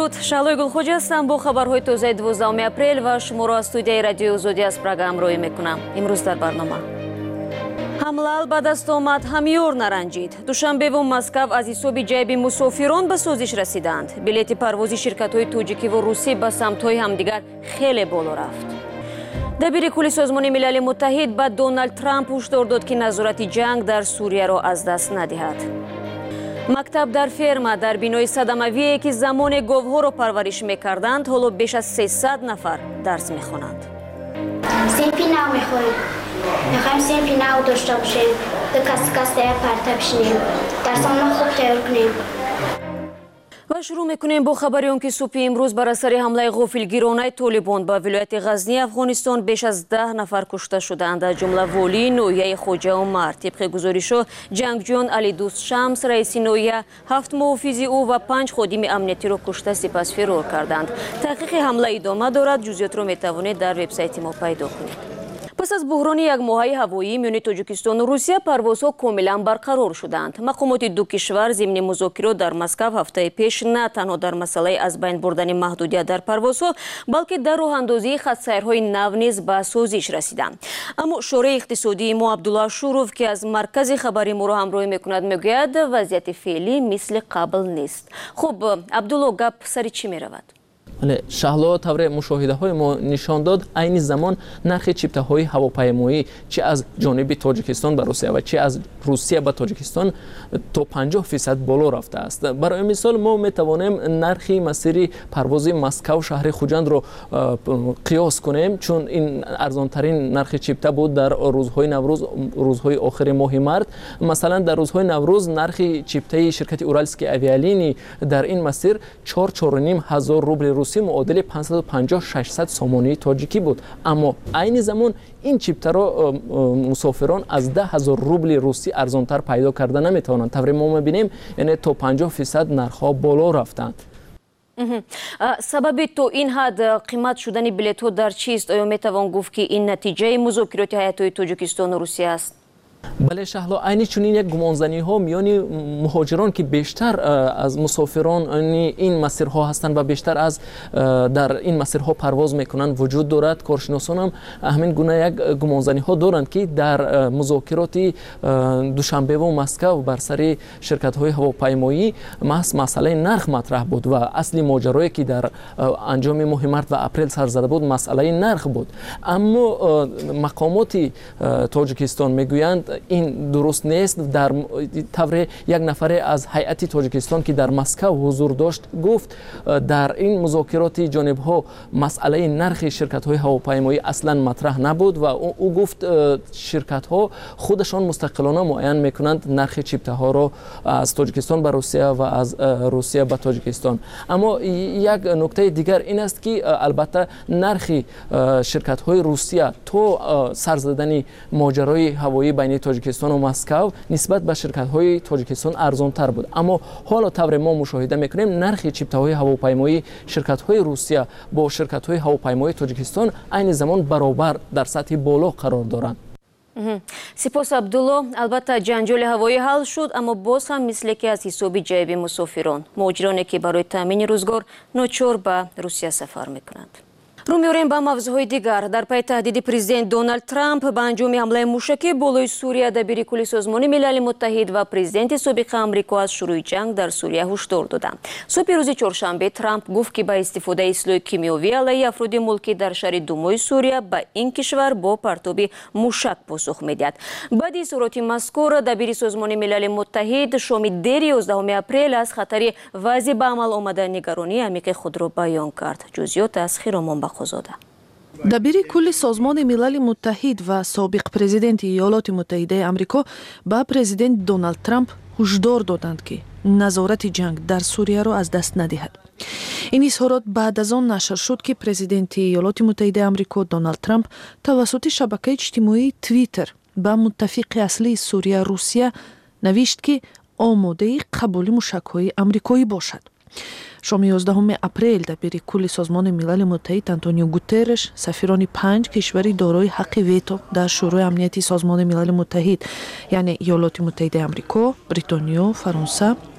дуруд, Шалой Гулхоҷа ҳастам бо хабарҳои тозаи 12 апрел ва шуморо аз студияи радиои Озодӣ аз программ роӣ мекунам. Имрӯз дар барнома ҳамла ба даст омад, ҳамёр наранҷид. Душанбеву Москав аз ҳисоби ҷайби мусофирон ба созиш расиданд. Билети парвози ширкатҳои тоҷикиву русӣ ба самтҳои ҳамдигар хеле боло рафт. дабири кулли Созмони Милали Муттаҳид ба Доналд Трамп ҳушдор дод ки назорати ҷанг дар Сурияро аз даст надиҳад. мактаб дар ферма дар бинои садамавие ки замоне говҳоро парвариш мекарданд, ҳоло беш аз 300 нафар дарс мехонанд. Сенфи нав мехонем. Мехоҳем сенфи нав дошта бошем. Ду кастая парта бишинем. Дарсонро хуб тайёр кунем. ва шурӯъ мекунем бо хабари он ки субҳи имрӯз бар асари ҳамлаи ғофилгиронаи Толибон ба вилояти Ғазни, Афғонистон беш аз 10 нафар кушта шуданд, аз ҷумла волии ноҳияи Хоҷа Умар. Тибқи гузоришҳо, ҷангҷӯён Али Дӯст Шамс, раиси ноҳия, 7 муҳофизи ӯ ва 5 ходими амнияtiро кушта, сипас фирор карданд. таҳқиқи ҳамла идома дорад. ҷузъиётро метавонед дар вебсайти мо пайдо кунед. пас аз буҳрони як моҳаи ҳавоӣ миёни Тоҷикистону Русия парвозҳо комилан барқарор шуданд. Мақомоти ду кишвар зимни музокирот дар Москав ҳафтаи пеш на танҳо дар масъалаи аз байн бурдани маҳдудият дар парвозҳо, балки дар роҳандозии хатсайрҳои нав низ ба созиш расиданд. аммо шораи иқтисодии мо Абдулла Ашуров, ки аз маркази хабари моро ҳамроҳӣ мекунад, мегӯяд вазъияти феълӣ мисли қабл нест. хуб Абдулло, гап сари чӣ меравад? шаҳло тавре мушоҳидаҳои мо нишон дод, айни замон нархи чиптаҳои ҳавопаймоӣ чӣ аз ҷониби Тоҷикистон ба Русия ва чӣ аз Русия ба Тоҷикистон то 50% боло рафтааст. барои мисол мо метавонем нархи масири парвози Москав шаҳри Хуҷандро қиёс кунем, чун ин арзонтарин нархи чипта буд дар рӯзҳои Наврӯз, рӯзҳои охири моҳи март. Масалан дар рӯзҳои Наврӯз нархи чиптаи ширкати Уральские авиалинии дар ин масир 4-4.5 ҳазор рубли русӣ муодили 550-600 сомонии тоҷикӣ буд. аммо айни замон ин чиптаро мусофирон аз 10,000 рубли русӣ арзонтар пайдо карда наметавонанд. тавре мо мебинем, яъне то 50% нархҳо боло рафтанд. сабаби то ин ҳад қимат шудани билетҳо дар чист? оё метавон гуфт ки ин натиҷаи музокироти ҳайатҳои Тоҷикистону Русия аст? бале шаҳло, айни чунин як гумонзаниҳо миёни муҳоҷирон ки бештар аз мусофирони ин масирҳо ҳастанд ва бештар аз дар ин масирҳо парвоз мекунанд вуҷуд дорад. коршиносонам ҳамин гуна як гумонзаниҳо доранд ки дар музокироти Душанбеву Москав бар сари ширкатҳои ҳавопаймоӣ маҳз масъалаи нарх матраҳ буд ва асли моҷарое ки дар анҷоми моҳи март ва апрел сар зада буд масъалаи нарх буд. аммо мақомоти Тоҷикистон мегӯянд ин дуруст нест. дар тавре як нафаре аз ҳайати Тоҷикистон ки дар Москав ҳузур дошт гуфт, дар ин музокироти ҷонибҳо масъалаи нархи ширкатҳои ҳавопаймоӣ аслан матраҳ набуд ва ӯ гуфт ширкатҳо худашон мустақилона муайян мекунанд нархи чиптаҳоро аз Тоҷикистон ба Русия ва аз Русия ба Тоҷикистон. аммо як нуктаи дигар ин аст ки албатта нархи ширкатҳои Русия то сар задани моҷарои ҳавоӣ байни Тоҷикистону Москав нисбат ба ширкатҳои Тоҷикистон арзонтар буд. аммо ҳоло тавре мо мушоҳида мекунем нархи чиптаҳои ҳавопаймоӣ ширкатҳои Русия бо ширкатҳои ҳавопаймоии Тоҷикистон айни замон баробар дар сатҳи боло қарор доранд. сипос Абдулло. албатта ҷанҷоли ҳавоӣ ҳал шуд, аммо боз ҳам мисле ки аз ҳисоби ҷайби мусофирон, муҳоҷироне ки барои таъмини рӯзгор ночор ба Русия сафар мекунанд. рӯ меорем ба мавзӯъҳои дигар. дар пайи таҳдиди президент Доналд Трамп ба анҷоми ҳамлаи мушакӣ болои Сурия, дабири кулли Созмони Милали Муттаҳид ва президенти собиқи Амрико аз шурӯъи ҷанг дар Сурия ҳушдор доданд. субҳи рӯзи чоршанбе Трамп гуфт ки ба истифодаи силоҳи кимиёвӣ алайҳи афроди мулкӣ дар шаҳри Думои Сурия ба ин кишвар бо партоби мушак посух медиҳад. баъди изҳороти мазкур, дабири Созмони Милали Муттаҳид шоми дери 11 апрел аз хатари вазъи ба амал омада нигаронии амиқи худро баён кард. ҷузъиёт аз Хиромон Бахозода. дабири кулли Созмони Милали Муттаҳид ва собиқ президенти Иёлоти Муттаҳидаи Амрико ба президент Доналд Трамп ҳушдор доданд ки назорати ҷанг дар Сурияро аз даст надиҳад. ин изҳорот баъд аз он нашр шуд ки президенти Иёлоти Муттаҳидаи Амрико Доналд Трамп тавассути шабакаи иҷтимоии Твиттер ба муттафиқи аслии Сурия Русия навишт ки омодаи қабули мушакҳои амрикоӣ бошад. шоми 11 апрел дабири кулли Созмони Милали Муттаҳид Антонио Гутерреш сафирони 5 кишвари дорои ҳаққи вето дар шӯрои амнияти Созмони Милали Муттаҳид, яъне Иёлоти Муттаҳидаи Амрико, Бритониё, Фаронса,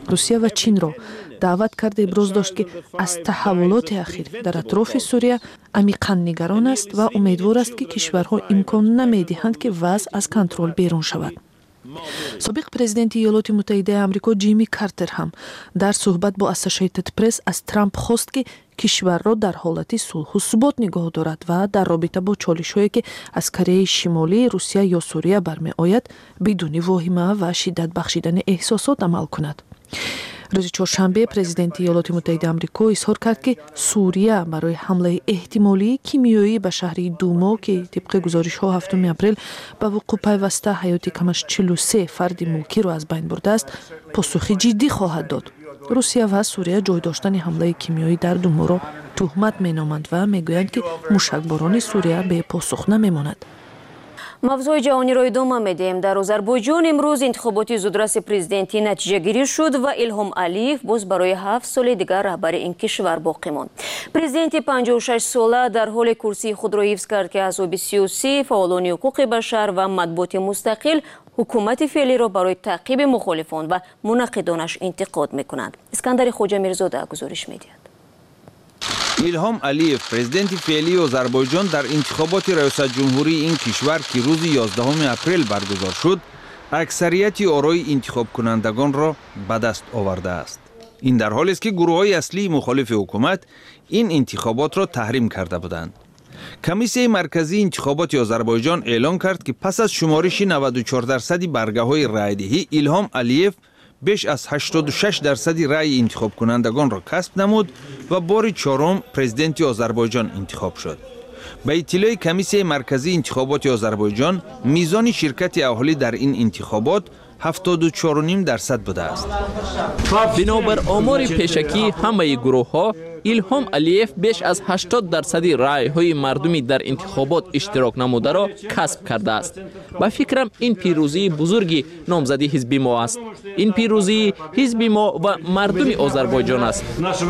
русия ва чинро даъват карда иброз дошт ки аз таҳаввулоти ахир дар атрофи сурия амиқан нигарон аст ва умедвор аст ки кишварҳо имкон намедиҳанд ки вазъ аз контрол берун шавад. собиқ президенти иёлоти муттаҳидаи амрико ҷимми картер ҳам дар суҳбат бо Associated Press аз Трамп хост ки кишварро дар ҳолати сулҳу субот нигоҳ дорад ва дар робита бо чолишҳое ки аз Кореяи Шимолӣ, Русия ё Сурия бармеояд бидуни воҳима ва шиддат бахшидани эҳсосот амал кунад. рӯзи чоршанбе президенти иёлоти муттаҳидаи амрико изҳор кард ки Сурия барои ҳамлаи эҳтимолии кимиёӣ ба шаҳри Думо ки тибқи гузоришҳо 7 апрел ба вуқӯъ пайваста ҳаёти камаш 43 фарди мулкиро аз байн бурдааст, посухи ҷиддӣ хоҳад дод. русия ва Сурия ҷой доштани ҳамлаи кимиёӣ дар Думоро туҳмат меноманд ва мегӯянд ки мушакборони Сурия бепосух намемонад. мавзӯи ҷаҳониро идома медиҳем. дар Озарбойҷон имрӯз интихоботи зудраси президентӣ натиҷагирӣ шуд ва Илҳом Алиев боз барои 7 соли дигар раҳбари ин кишвар боқӣ монд. президенти 56-сола дар ҳоле курсии худро ҳифз кард ки аҳзоби сиёсӣ, фаъолони ҳуқуқи башар ва матбуоти мустақил ҳукумати феълиро барои таъқиби мухолифон ва мунаққидонаш интиқод мекунанд. Искандари Хоҷамирзода гузориш медиҳад. илҳом алиев президенти феълии озарбойҷон дар интихоботи раёсатҷумҳурии ин кишвар ки рӯзи 11 апрел баргузор шуд аксарияти орои интихобкунандагонро ба даст овардааст. ин дар ҳолест ки гурӯҳҳои аслии мухолифи ҳукумат ин интихоботро таҳрим карда буданд. комиссияи марказии интихоботи озарбойҷон эълон кард ки пас аз шумориши 94% баргаҳои райдиҳӣ илҳом алиев беш аз 86% раъи интихобкунандагонро касб намуд ва бори чорум президенти Озарбойҷон интихоб шуд. ба иттилои комиссияи марказии интихоботи Озарбойҷон мизони ширкати аҳолӣ дар ин интихобот 74.5% будааст. бинобар омори пешакӣ ҳамаи гурӯҳҳо илҳом алиев беш аз 80% раъйҳои мардуми дар интихобот иштирок намударо касб кардааст. ба фикрам ин пирӯзии бузурги номзади ҳизби мо аст. ин пирӯзии ҳизби мо ва мардуми Озарбойҷон аст.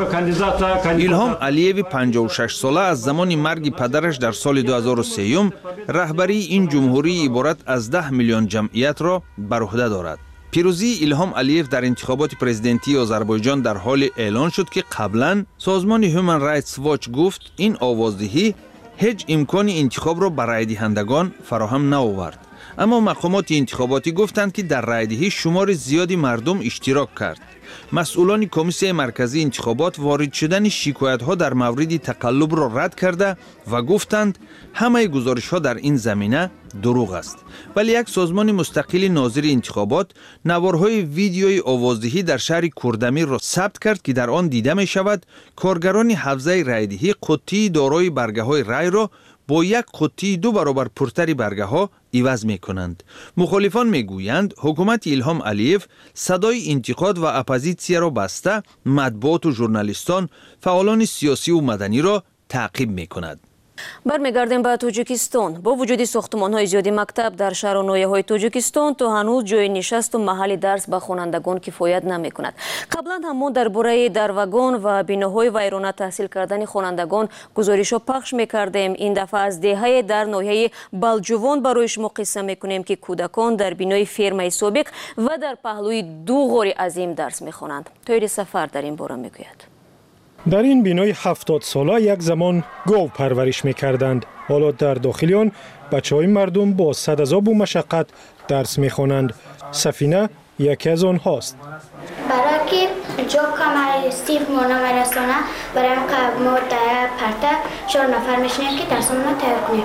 илҳом алиеви 56-сола аз замони марги падараш дар соли 2003 раҳбарии ин ҷумҳурии иборат аз 10 миллион ҷамъиятро бар уҳда дорад. пирӯзии илҳом алиев дар интихоботи президентии Озарбойҷон дар ҳоле эълон шуд ки қаблан созмони Human Rights Watch гуфт ин овоздиҳӣ ҳеҷ имкони интихобро ба райдиҳандагон фароҳам наовард. аммо мақомоти интихоботӣ гуфтанд ки дар райдиҳӣ шумори зиёди мардум иштирок кард. масъулони комиссияи марказии интихобот ворид шудани шикоятҳо дар мавриди тақаллубро рад карда ва гуфтанд ҳамаи гузоришҳо дар ин замина дурӯғ аст. вале як созмони мустақили нозири интихобот наворҳои видеои овоздиҳӣ дар шаҳри Курдамирро сабт кард ки дар он дида мешавад коргарони ҳавзаи райдиҳӣ қуттии дорои баргаҳои райро бо як қуттии 2 баробар пуртари баргаҳо иваз мекунанд. мухолифон мегӯянд ҳукумати илҳом алиев садои интиқод ва оппозитсияро баста матбуоту журналистон, фаъолони сиёсиву маданиро таъқиб мекунад. бармегардем ба Тоҷикистон. бо вуҷуди сохтмонҳои зиёди мактаб дар шаҳру ноҳияҳои Тоҷикистон то ҳанӯз ҷои нишасту маҳалли дарс ба хонандагон кифоят намекунад. қаблан ҳамон дар бораи дар вагон ва биноҳои вайрона таҳсил кардани хонандагон гузоришҳо пахш мекардем. ин дафъа аз деҳае дар ноҳияи Балҷувон барои шумо қисса мекунем ки кӯдакон дар бинои фермаи собиқ ва дар паҳлӯи 2 ғори азим дарс мехонанд. тоири сафар дар ин бора мегӯяд. дар ин бинои 70 сола як замон гов парвариш мекарданд. ҳоло дар дохили он бачаҳои мардум бо садазобу машаққат дарс мехонанд. сафина яке аз онҳост. برای که جو کمر سیف مونا مرسانه برای ما در پرته 4 نفر میشنیم که درسمون تیار کنیم.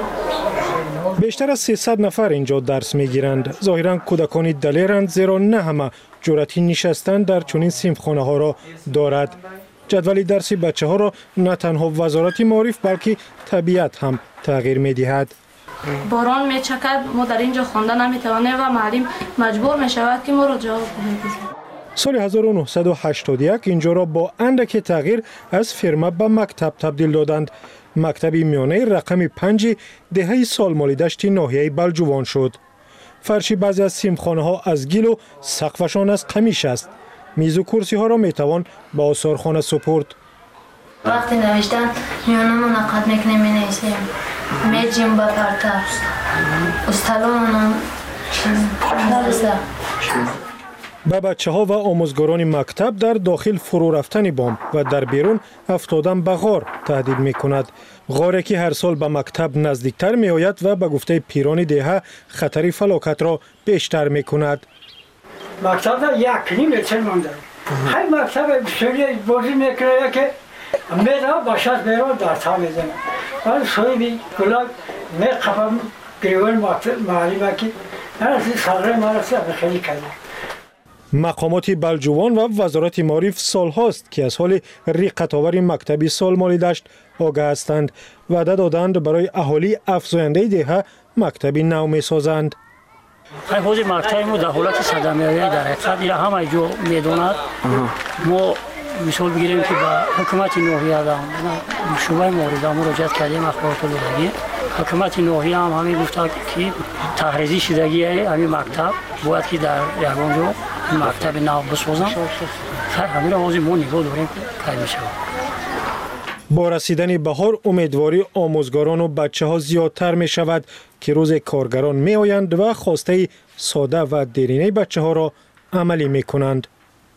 بیشتر از 300 نفر اینجا درس میگیرند. ظاهرا کودکانی دلیرند زیرا نه همه جرأتی نشستن در چنین صنفخانه ها را دارد. جدول درسی بچه ها را نه تنها وزارت معارف بلکه طبیعت هم تغییر می‌دهد. باران میچکد، ما در اینجا خوانده نمیتوانیم و معلم مجبور میشود که ما را جواب بدهیم. سال 1981 اینجا را با اندک تغییر از فرمه به مکتب تبدیل دادند. مکتب میانه رقم 5 دهه سالمالی دشت ناحیه بلجوان شد. فرش بعضی از صنفخانه ها از گل و سقفشان از قمیش است. میز و کرسی ها را میتوان به آثارخانه سپرد. وقتی نوشتن میانمون نقد میکنیم مینویسیم. میجیم با پرتر. استالمون هم به بچه‌ها و آموزگاران مکتب در داخل فرو رفتن بمب و در بیرون افتادن به غار تهدید می‌کند. غاری که هر سال به مکتب نزدیکتر می‌آید و به گفته پیران دهه خطر فلاکت را بیشتر می‌کند. مکتب را یک نیم متر مانده. خیلی مکتب سوری بازی می‌کنه که می‌ره باشد بیرون در تا می‌زنه. ولی سوی گلاب می‌قبم گریوان معلومه که هرچی صدر مرسه خیلی کرده. مقامات بلجوان و وزارت معارف سالهاست که از حال ریقت‌آور مکتبی سالمالی دشت آگاه هستند. وعده دادند برای اهالی افزاینده دهه مکتبی نو می‌سازند. حوض مکتب ما در حالت صدمه‌ای در حقیقت همه جو می‌داند. ما مثال بگیریم که با حکومت ناحیه در شعبه مورد مراجعه کردیم اخبارات لغوی. حکومت ناحیه هم همین گفته که تحریزی شدگی همین مکتب باید که در یگانجا مکتب نو بسازم. همین را ما نگاه داریم که می شود. با رسیدن بهار امیدواری آموزگاران و بچه‌ها زیادتر می شود که روز کارگران می آیند و خواسته ساده و دیرینه بچه‌ها را عملی می کنند.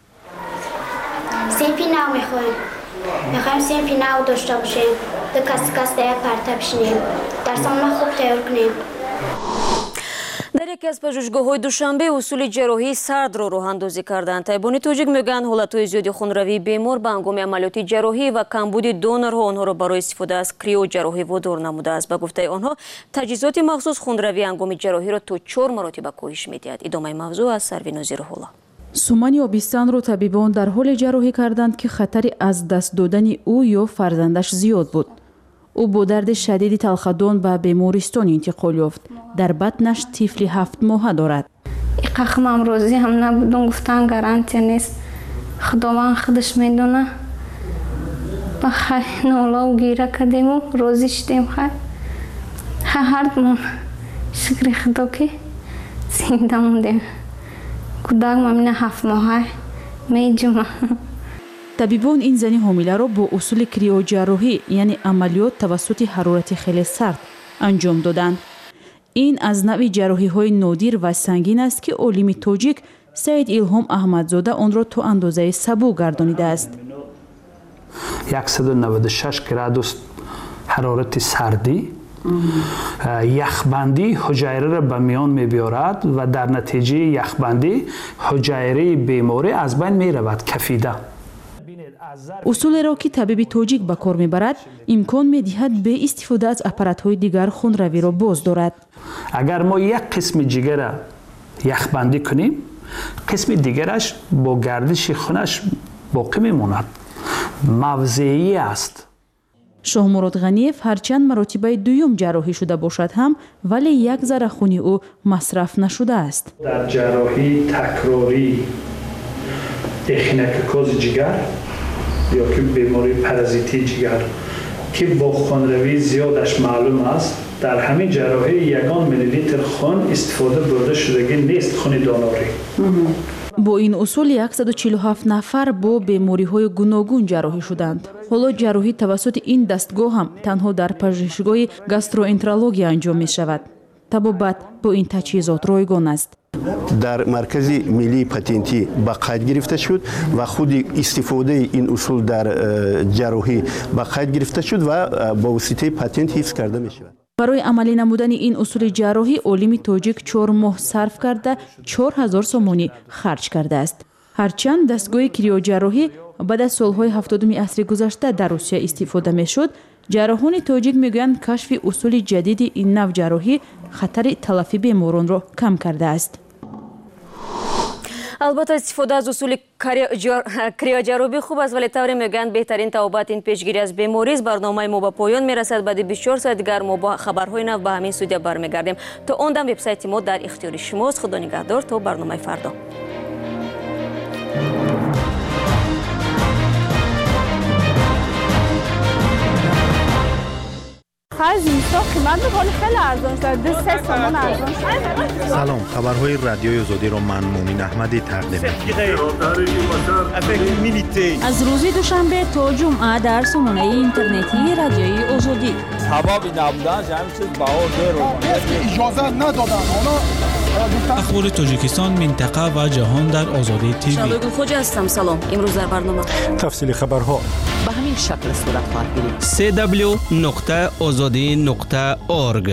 سیپی نو میخوریم. میخوایم سیپی نو داشته باشیم. دو کاسکاسته پرتاب بشیم. درسامون خوب تیار کنیم. در یکی از پژوهشگاه‌های دوشنبه اصول جراحی سرد را راه‌اندازی کردند. طبیبان توجیک میگویند حالت‌های زیادی خونروی بیمار به هنگام عملیات جراحی و کمبود دونرها آنها را برای استفاده از کریو جراحی وادار نموده است. به گفته آنها تجهیزات مخصوص خونروی هنگام جراحی را تا 4 مراتب کاهش می‌دهد. ادامه موضوع از سرویناز روح‌الله. سومن آبستان را طبیبان در حال جراحی کردند که خطری از دست دادن او یا فرزندش زیاد بود. او با درد شدید تلخدان به بیمارستان انتقال یافت. در بطنش طفلی 7 ماهه دارد. اقاخم روزی هم نبودن گفتن گارانتی نیست. خداوند خودش میدونه. با خیلی نولا و گیره کردیم و روزی شدیم خیلی. هر دمون شکر خدا که زنده موندیم. کودک مامین 7 ماهه میجومه. طبیبان این زن حامله را با اصول کریوجراحی یعنی عملیات توسط حرارت خیلی سرد انجام دادند. این از نوع جراحی‌های نادر و سنگین است که عالم تاجیک سید الهام احمدزاده آن را تا اندازه سبو گردانیده است. 196 گرادوس حرارت سردی یخبندی حجره را به میان می‌بیارد و در نتیجه یخبندی حجره بیماری از بین می‌رود کفیده. اصول را که طبیب تاجیک به کار میبرد امکان میدهد به استفاده از اپارات‌های دیگر خونروی را باز دارد. اگر ما یک قسم جگر را یخبندی کنیم قسم دیگرش با گردش خونش باقی میماند. موضعی است. شاهمراد غنیف هرچند مراتب دوم جراحی شده باشد هم ولی یک ذره خون او مصرف نشده است. در جراحی تکراری اخینکاکوز جگر یا که بیماری پارازیتی جگر که با خونروی زیادش معلوم است در همین جراحی 1 میلی لیتر خون استفاده برده شدگی نیست خون داناری. با این اصول 147 نفر با بیماری‌های گوناگون جراحی شدند. حالا جراحی توسط این دستگاه هم تنها در پژوهشگاه گاستروانترولوژی انجام می شود. طبابت با این تجهیزات رایگان است. در مرکز ملی پاتنتی به قید گرفته شد و خود استفاده این اصول در جراحی به قید گرفته شد و با واسطه پاتنت حفظ کرده می شود. برای عملی نمودن این اصول جراحی عالم تاجیک 4 ماه صرف کرده 4000 سومانی خرج کرده است. هرچند دستگاه کریوجراحی بعد از سالهای 70 عصر گذشته در روسیه استفاده می شد، جراحان تاجیک میگویند کشف اصول جدید این نوع جراحی خطر تلفی بیماران را کم کرده است. البته استفاده از اصول کریوجراحی خوب است ولی طوری میگویند بهترین توابط این پیشگیری از بیماری است. برنامه ما به پایان میرسد. بعد 24 ساعت دیگر ما با خبرهای نو به همین استودیو برمیگردیم. تا آن دم وبسایت ما در اختیار شماست. خدا نگهدار تا برنامه فردا. زمستان قیمت می‌کنه خیلی ارزان شده 3 تومان ارزان شده. سلام، خبرهای رادیوی آزادی را من مؤمن احمدی تقدیم می‌کنم. از روز دوشنبه تا جمعه در سامانه اینترنتی رادیوی آزادی. حبابی نبودن همین چیز باور داره. اجازه ندادن. اخبار تاجیکستان، منطقه و جهان در آزادی تیوی. شادو خوج هستم. سلام. امروز در برنامه تفصیل خبرها به همین شکل صورت خواهد گرفت. www.azadi.org.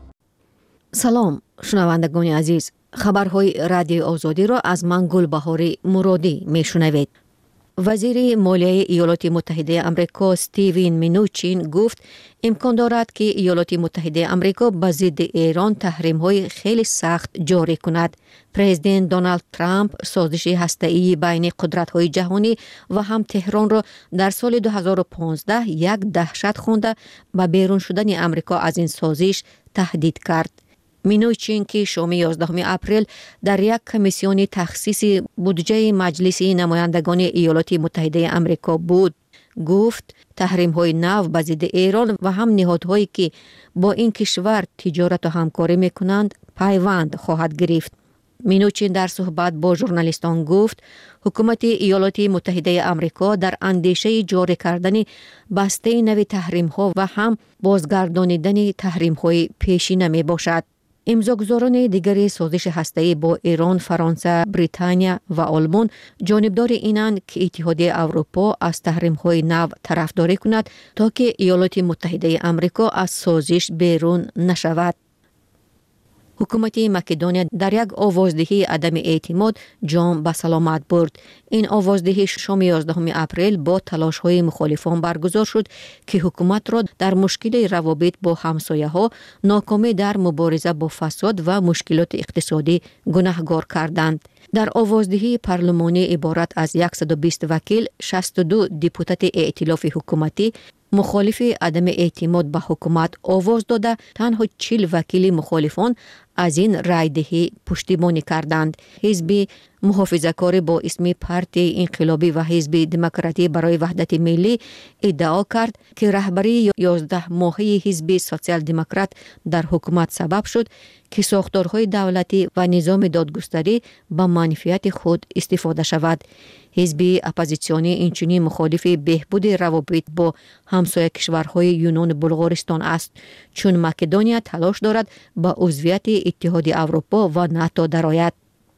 سلام شنوندگان عزیز، خبرهای رادیو آزادی را از من گلبهاری مرادی میشنوید. وزیر مالیه ایالات متحده آمریکا استیون منوچین گفت امکان دارد که ایالات متحده آمریکا به ضد ایران تحریم‌های خیلی سخت جاری کند. پرزیدنت دونالد ترامپ سازش هسته‌ای بین قدرت‌های جهانی و هم تهران را در سال 2015 یک دهشت خوانده و بیرون شدن آمریکا از این سازش تهدید کرد. منوچین که شام 11 اپریل در یک کمیسیون تخصیص بودجه مجلس نمایندگان ایالات متحده آمریکا بود، گفت تحریم‌های نو به ضد ایران و هم نهادهایی که با این کشور تجارت و همکاری می‌کنند پیوند خواهد گرفت. منوچین در صحبت با ژورنالیستان گفت حکومت ایالات متحده آمریکا در اندیشه جاری کردن بسته نو تحریم‌ها و هم بازگردانیدن تحریم‌های پیشینه میباشد. امضاگزاران دیگر سازش هسته‌ای با ایران، فرانسه، بریتانیا و آلمان جانبدار اینند که اتحادیه اروپا از تحریم‌های نو طرفداری کند تا که ایالات متحده آمریکا از سازش بیرون نشود. حکومت مکدونیا در یک آوازدهی عدم اعتماد جام به سلامت برد. این آوازدهی شام 11 اپریل با تلاش‌های مخالفان برگزار شد که حکومت را در مشکل روابط با همسایه‌ها، ناکامی در مبارزه با فساد و مشکلات اقتصادی گناهکار کردند. در آوازدهی پارلمانی عبارت از 120 وکیل، 62 دپوتات ائتلاف حکومتی مخالف عدم اعتماد به حکومت آواز داده، تنها 40 وکیل مخالفان از این رایدهی پشتیبانی کردند. حزب محافظه‌کار با اسم پارتی انقلابی و حزب دموکراتی برای وحدت ملی ادعا کرد که رهبری 11 ماهه حزب سوسیال دموکرات در حکومت سبب شد که ساختارهای دولتی و نظام دادگستری به منفعت خود استفاده شود. حزب اپوزیسیونی اینچنین مخالف بهبود روابط با همسایه کشورهای یونان و بلغارستان است، چون مکدونیا تلاش دارد با عضویت اتحاد اروپا و ناتو درآید.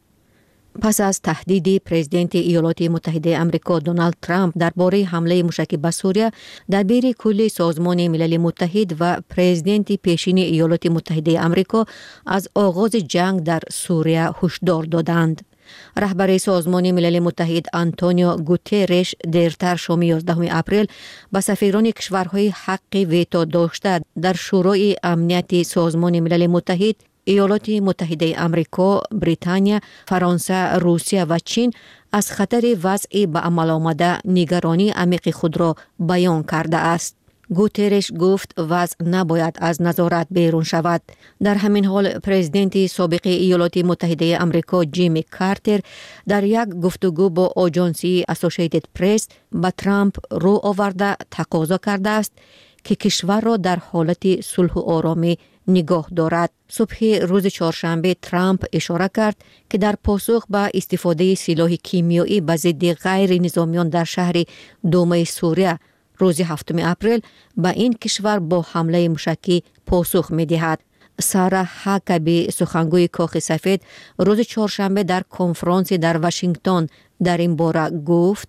پس از تهدید پرزیدنت ایالات متحده آمریکا دونالد ترامپ درباره حمله موشکی به سوریه، دبیر کل سازمان ملل متحد و پرزیدنت پیشین ایالات متحده آمریکا از آغاز جنگ در سوریه هشدار دادند. رهبر سازمان ملل متحد آنتونیو گوترش دیرتر شام 11 اپریل به سفیران کشورهای حق ویتو داشته در شورای امنیت سازمان ملل متحد، ایالات متحده آمریکا، بریتانیا، فرانسه، روسیه و چین از خطر وضع به عمل آمده نگرانی عمیق خود را بیان کرده است. گوترش گفت وضع نباید از نظارت بیرون شود. در همین حال پرزیدنت سابق ایالات متحده آمریکا جیمی کارتر در یک گفتگو با آژانسی اسوسییتد پرس به ترامپ رو آورده تقاضا کرده است که کشور را در حالت صلح و آرامی نگاه دارد. صبح روز چهارشنبه ترامپ اشاره کرد که در پاسخ به استفاده سلاح کیمیایی به ضد غیر نظامیان در شهر دومه سوریه روز 7 اپریل به این کشور با حمله موشکی پاسخ می دهد. سارا هاکبی سخنگوی کاخ سفید روز چهارشنبه در کنفرانس در واشنگتن در این باره گفت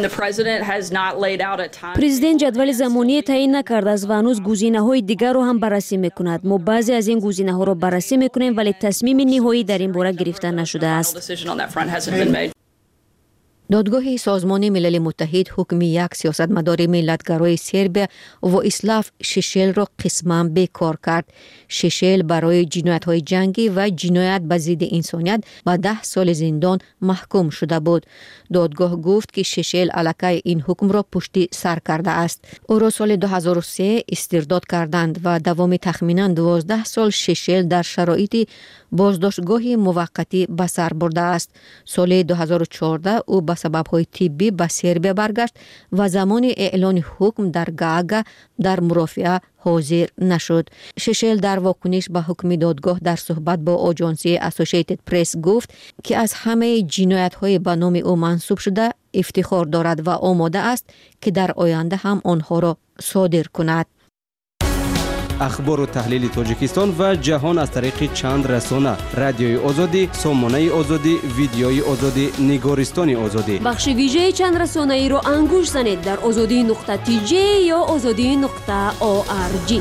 پرزیدنت جدول زمانی تعیین نکرده است و هنوز گزینه‌های دیگر را هم بررسی می‌کند. ما بعضی از این گزینه‌ها را بررسی می‌کنیم ولی تصمیم نهایی در این باره گرفته نشده است. دادگاه سازمان ملل متحد حکم یک سیاستمدار ملت‌گرای سربیا واسلاو شیشل را قسماً بیکار کرد. شیشل برای جنایت‌های جنگی و جنایت به ضد انسانیت به 10 سال زندان محکوم شده بود. دادگاه گفت که شیشل علیه این حکم را پشت سر کرده است. او را سال 2003 استرداد کردند و دوام تخمیناً 12 سال شیشل در شرایط بازداشتگاه موقتی به سر برده است. سال 2014 او به سبب‌های طبی به سربیا برگشت و زمان اعلان حکم در گاگا در مرافعه حاضر نشد. شیشل در واکنش به حکم دادگاه در صحبت با آژانسی اسوسییتد پرس گفت که از همه جنایت‌های به نام او منسوب شده افتخار دارد و آماده است که در آینده هم آنها را صادر کند. اخبار و تحلیل تاجیکستان و جهان از طریق چند رسانه: رادیوی آزادی، سامانه آزادی، ویدیوی آزادی، نگارستان آزادی. بخش ویژه چند رسانه ای را انگوش زنید در azadi.tj یا azadi.org.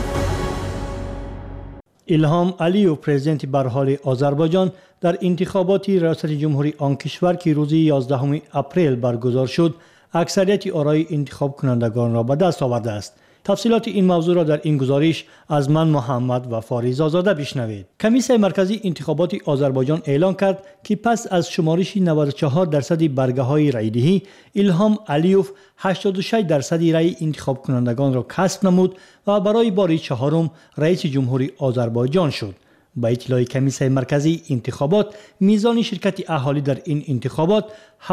ایلهام علیوف پرزیدنت برحال آذربایجان در انتخابات ریاست جمهوری آن کشور که روز 11 اپریل برگزار شد اکثریت آرای انتخاب کنندگان را به دست آورده است. تفصیلات این موضوع را در این گزارش از من محمد و فاریز آزاده بشنوید. کمیسیون مرکزی انتخابات آذربایجان اعلان کرد که پس از شمارش 94% برگه‌های رای‌دهی، ایلهام علیوف 86% رای انتخاب کنندگان را کسب نمود و برای بار چهارم رئیس جمهوری آذربایجان شد. با اطلاع کمیسیون مرکزی انتخابات، میزان شرکت اهالی در این انتخابات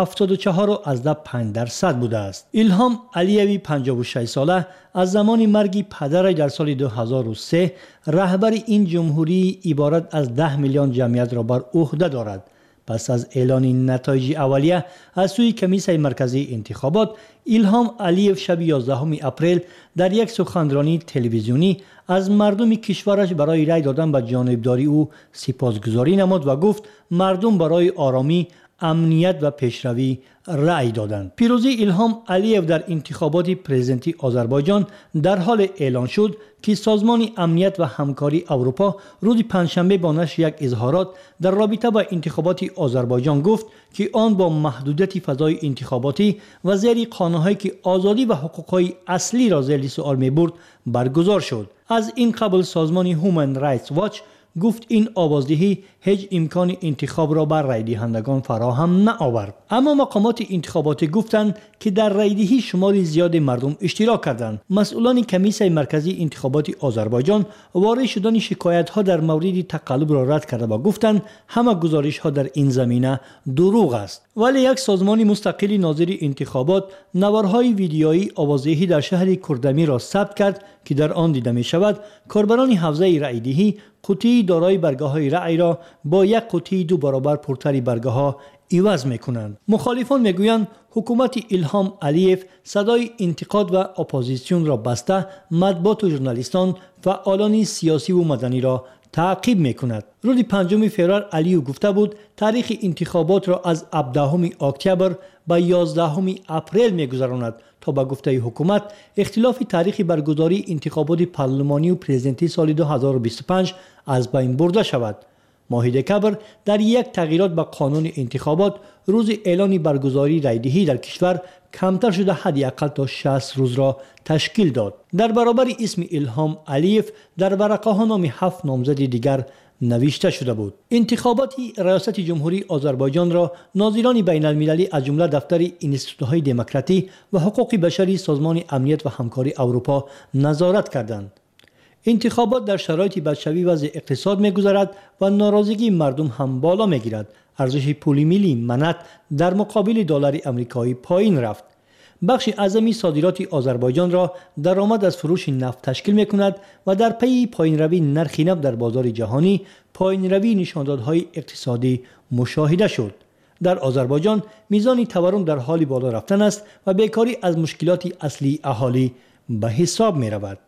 74.5% بوده است. ایلهام علیوی 56 ساله از زمان مرگ پدرش در سال 2003 رهبر این جمهوری عبارت از 10 میلیون جمعیت را بر عهده دارد. پس از اعلان نتایج اولیه از سوی کمیسیون مرکزی انتخابات، ایلهام علیوف شب 11 اپریل در یک سخنرانی تلویزیونی از مردم کشورش برای رای دادن به جانبداری او سپاسگزاری نمود و گفت مردم برای آرامی، امنیت و پیشروی رای دادند. پیروزی ایلهام علیوف در انتخابات پرزیدنتی آذربایجان در حال اعلان شد که سازمان امنیت و همکاری اروپا روز پنجشنبه با نشر یک اظهارات در رابطه با انتخابات آذربایجان گفت که آن با محدودیت فضای انتخاباتی و زیر قانون‌هایی که آزادی و حقوق‌های اصلی را زیر سوال می‌برد برگزار شد. از این قبل سازمان هومن رایتس واچ گفت این آوازدهی هیچ امکان انتخاب را بر رای دهندگان فراهم نآورد. اما مقامات انتخاباتی گفتند که در رایدهی شمار زیاد مردم اشتراک کردند. مسئولان کمیسیون مرکزی انتخابات آذربایجان وارد شدن شکایت‌ها در مورد تقلب را رد کرده و گفتند همه گزارش‌ها در این زمینه دروغ است. ولی یک سازمان مستقل ناظر انتخابات نوارهای ویدیویی آوازدهی در شهر کردمی را ثبت کرد که در آن دیده می‌شود کاربران حوزه رایدهی قوطی دارای برگه‌های رای را با یک قوطی 2 برابر پرتر برگه‌ها عوض می‌کنند. مخالفان می‌گویند حکومت ایلهام علیوف صدای انتقاد و اپوزیسیون را بسته مطبوعات و ژورنالیستان فعالان سیاسی و مدنی را تعقیب می‌کند. روز 5 فوریه علیوف گفته بود تاریخ انتخابات را از 17 اکتبر به 11 اپریل می‌گذراند تا به گفته حکومت اختلاف تاریخ برگزاری انتخابات پارلمانی و پرزیدنتی سال 2025 از بین برده شود. ماه دکبر در یک تغییرات به قانون انتخابات روز اعلان برگزاری رایدهی در کشور کمتر شده حداقل تا 60 روز را تشکیل داد. در برابر اسم ایلهام علیوف در ورقه ها نام 7 نامزد دیگر نوشته شده بود. انتخابات ریاست جمهوری آذربایجان را ناظران بین المللی از جمله دفتر انستیتوهای دموکراسی و حقوق بشری سازمان امنیت و همکاری اروپا نظارت کردند. انتخابات در شرایط بدشوی وضع اقتصاد می‌گذرد و ناراضگی مردم هم بالا می‌گیرد. ارزش پول ملی منت در مقابل دلار آمریکایی پایین رفت. بخش اعظمی صادرات آذربایجان را درآمد از فروش نفت تشکیل می‌کند و در پی پایین‌روی نرخ نفت در بازار جهانی پایین‌روی نشاندادهای اقتصادی مشاهده شد. در آذربایجان میزان تورم در حال بالا رفتن است و بیکاری از مشکلات اصلی اهالی به حساب می‌رود.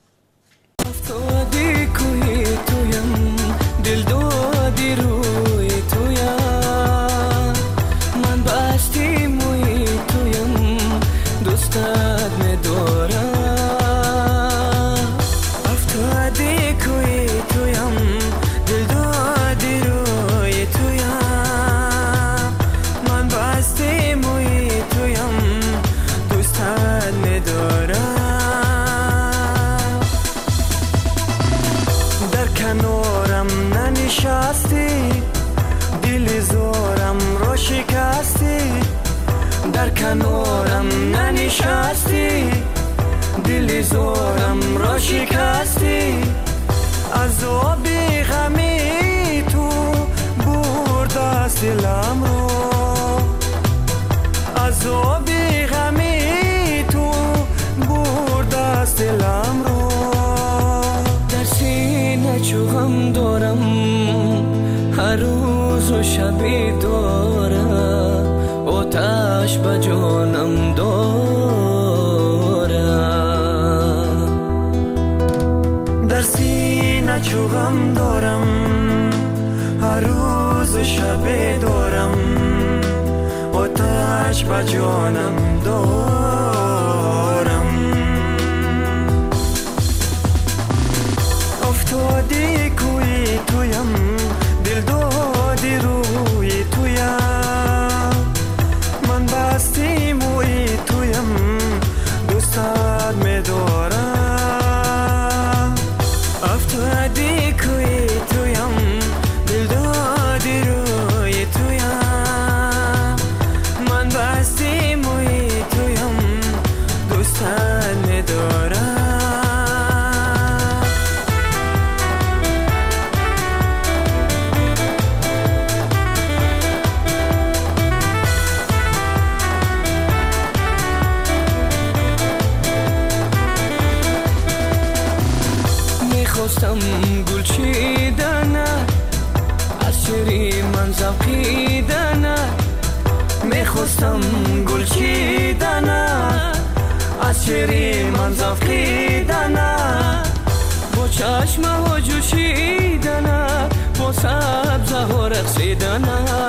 در کنارم ننشستی دل زارم را شکستی از آب غمی تو برد از دلم رو از آب غمی تو برد از دلم رو در سینه چو غم دارم هر روز و شبی دارم آتش به جانم دارم در روز و شب دارم آتش به جانم دارم افتاده کوی تویم دل دادی روی تویم من بستی موی تویم دوستت میدارم افتاده کوی تویم دل دادی روی تویم من بستی موی تویم دوستت میدارم میخواستم گل چیدن از شیری من زوقیدن میخواستم گل چیدن از شیری من زوقیدن با چشم ها جوشیدن با سبزه ها رقصیدن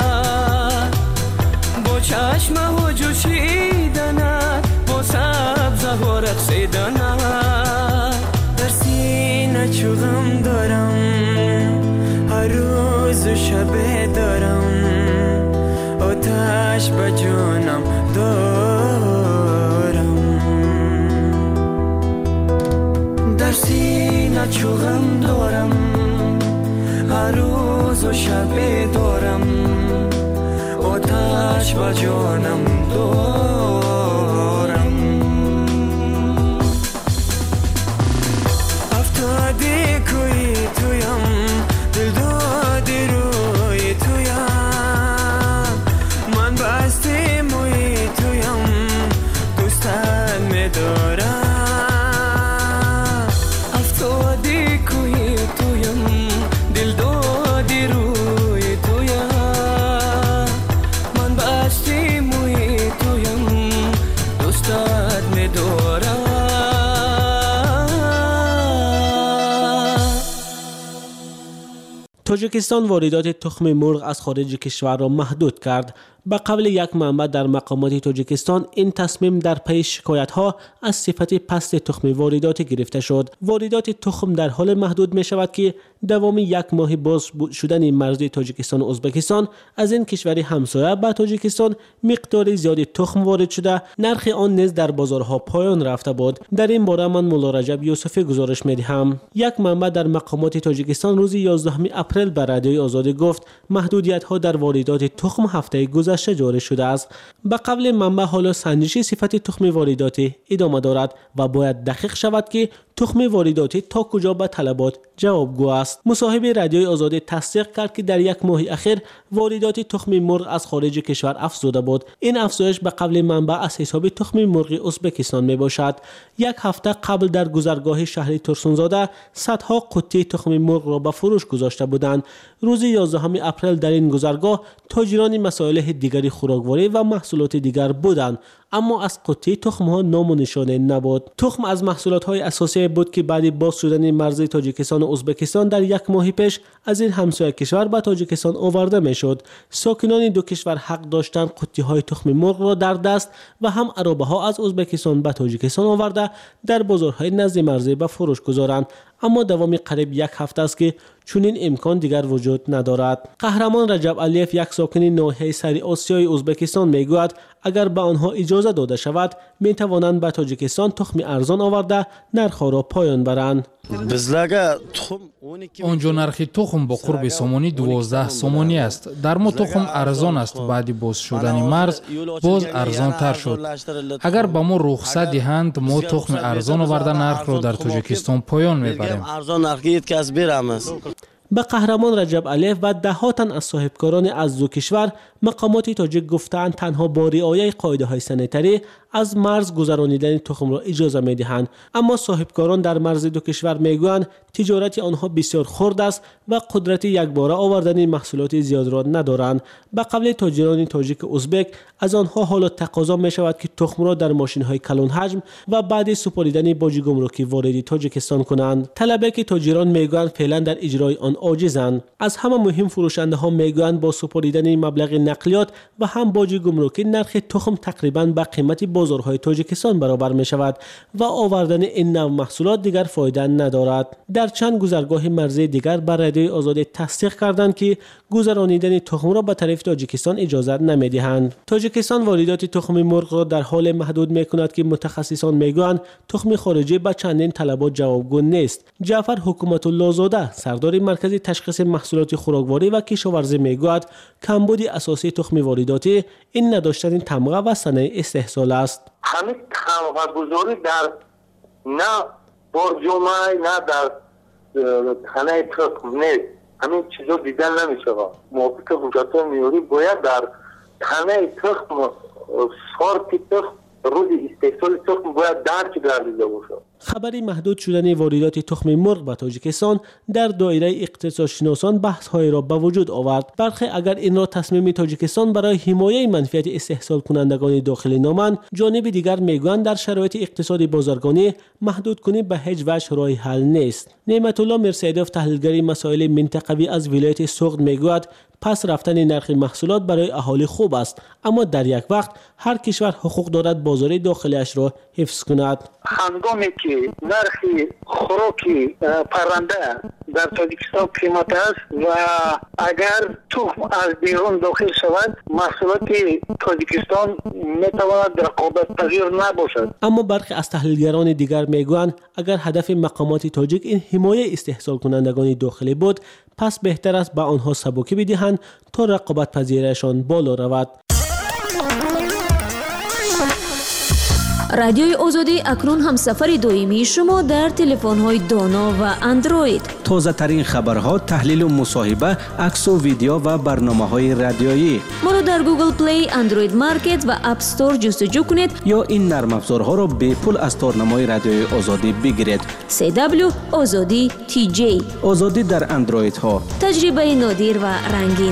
با چشم ها جوشیدن با سبزه ها رقصیدن در سینه چو غم دارم هر روز و شب دارم آتش به جانم دارم در سینه چو غم دارم هر روز و شب دارم آتش به جانم دارم افتاده کوی تویم دل دادی روی تویم من بسته موی تویم دوستت میدارم افتاده کوی تویم دل دادی روی تویم من بسته موی تویم دوستت میدارم تاجیکستان واردات تخم مرغ از خارج کشور را محدود کرد. به قول یک منبع در مقامات تاجیکستان این تصمیم در پی شکایت‌ها از صفت پست تخم واردات گرفته شد. واردات تخم در حال محدود می شود که دوام یک ماه باز شدن مرزی تاجیکستان و ازبکستان از این کشور همسایه به تاجیکستان مقدار زیادی تخم وارد شده، نرخ آن نیز در بازارها پایان رفته بود. در این باره من مولا رجب یوسفی گزارش می‌دهم. یک منبع در مقامات تاجیکستان روز 11 اپریل به رادیوی آزادی گفت محدودیت‌ها در واردات تخم هفته گذشته جاری شده است. به قول منبع حالا سنجش صفت تخم وارداتی ادامه دارد و باید دقیق شود که تخم وارداتی تا کجا به طلبات جوابگو است. مصاحب رادیوی آزادی تصدیق کرد که در یک ماه اخیر واردات تخم مرغ از خارج کشور افزوده بود. این افزایش به قول منبع از حساب تخم مرغ ازبکستان می باشد. یک هفته قبل در گذرگاه شهر ترسونزاده صدها قطعه تخم مرغ را به فروش گذاشته بودند. روز 11 اپریل در این گذرگاه تاجران مسائل دیگری خوراکواری و محصولات دیگر بودند، اما از قطعه تخم ها نام و نشانه نبود. تخم از محصولات های اساسی بود که بعد باز شدن مرزی تاجیکستان و ازبکستان در یک ماه پیش از این همسایه کشور به تاجیکستان آورده میشد. ساکنان دو کشور حق داشتند قطعه های تخم مرغ را در دست و هم عرابه ها از ازبکستان به تاجیکستان آورده در بازارهای نزد مرزی به فروش گذارند، اما دوام قریب یک هفته است که چنین امکان دیگر وجود ندارد. قهرمان رجب علیف، یک ساکن ناحیه سری آسیای ازبکستان میگوید اگر به آنها اجازه داده شود می توانند به تاجیکستان تخم ارزان آورده نرخ را پایان برند. آنجا نرخ تخم با قرب سومانی 12 سومانی است. در ما تخم ارزان است، بعد باز شدن مرز باز ارزان تر شد. اگر با ما رخصت دهند ما تخم ارزان آورده نرخ را در تاجیکستان پایان میبریم. به قهرمان رجب علیف و دهاتن از صاحبکاران از دو کشور مقامات تاجیک گفتند تنها با رعایت قاعده‌های سانیتری از مرز گذرانیدن تخم را اجازه می‌دهند، اما صاحبکاران در مرز دو کشور میگویند تجارت آنها بسیار خرد است و قدرت یکباره آوردن محصولات زیاد را ندارند. به قول تاجران تاجیک ازبک از آنها حالا تقاضا می شود که تخم را در ماشین های کلان حجم و بعد سپاریدن باج گمرکی وارد تاجیکستان کنند. طلبه که تاجران میگویند فعلا در اجرای آن عاجزند. از همه مهم فروشنده ها میگویند با سپاریدن مبلغ نقلیات و هم باج گمرکی نرخ تخم تقریبا با قیمت بازارهای تاجیکستان برابر می شود و آوردن این نوع محصولات دیگر فایده ندارد. در چند گذرگاه مرزی دیگر بر رادیوی آزادی تصدیق کردند که گذرانیدن تخم را به طرف تاجیکستان اجازه نمیدهند. تاجیکستان واردات تخم مرغ را در حال محدود میکند که متخصصان میگویند تخم خارجی به چندین طلبات جوابگو نیست. جعفر حکومت الله زاده سردار مرکز تشخیص محصولات خوراکواری و کشاورزی میگوید کمبود اساسی تخم وارداتی این نداشتن تمغه و صنایع استحصال است. همین تمغه گذاری در نه برجومه نه در خانه تخم نیست. همین چیزا دیدن نمیشه. موافق حکومت میوری باید در خانه تخم سارت تخم روز استحصال تخم باید درک گردیده باشه. خبری محدود شدن واردات تخم مرغ به تاجیکستان در دایره اقتصادشناسان بحث‌های را به وجود آورد. برخی اگر این را تصمیم تاجیکستان برای حمایت منفعت استحصال کنندگان داخلی نامند، جانب دیگر میگویند در شرایط اقتصادی بازرگانی محدود کنی به هیچ وجه راه حل نیست. نعمت الله مرسیدوف تحلیلگر مسائل منطقوی از ولایت سوغد میگوید پس رفتن نرخ محصولات برای اهالی خوب است، اما در یک وقت هر کشور حقوق دارد بازار داخلیش را حفظ کند. هنگامی که نرخ خوراک پرنده در تاجیکستان قیمت است و اگر تخم از بیرون داخل شود محصولات تاجیکستان میتواند رقابت پذیر نباشد. اما برخی از تحلیلگران دیگر میگویند اگر هدف مقامات تاجیک این حمایت استحصال کنندگان داخلی بود، پس بهتر است به آنها سبکی بدهند تا رقابت پذیریشان بالا رود. رادیوی آزادی اکنون هم سفر دائمی شما در تلفن‌های دانا و اندروید. تازه ترین خبرها، تحلیل و مصاحبه، عکس و ویدیو و برنامه‌های رادیویی. ما را در گوگل پلی، اندروید مارکت و اپ استور جستجو کنید یا این نرم افزارها را به پول از تارنمای رادیوی آزادی بگیرید. CW آزادی TJ آزادی در اندروید ها. تجربه نادر و رنگین.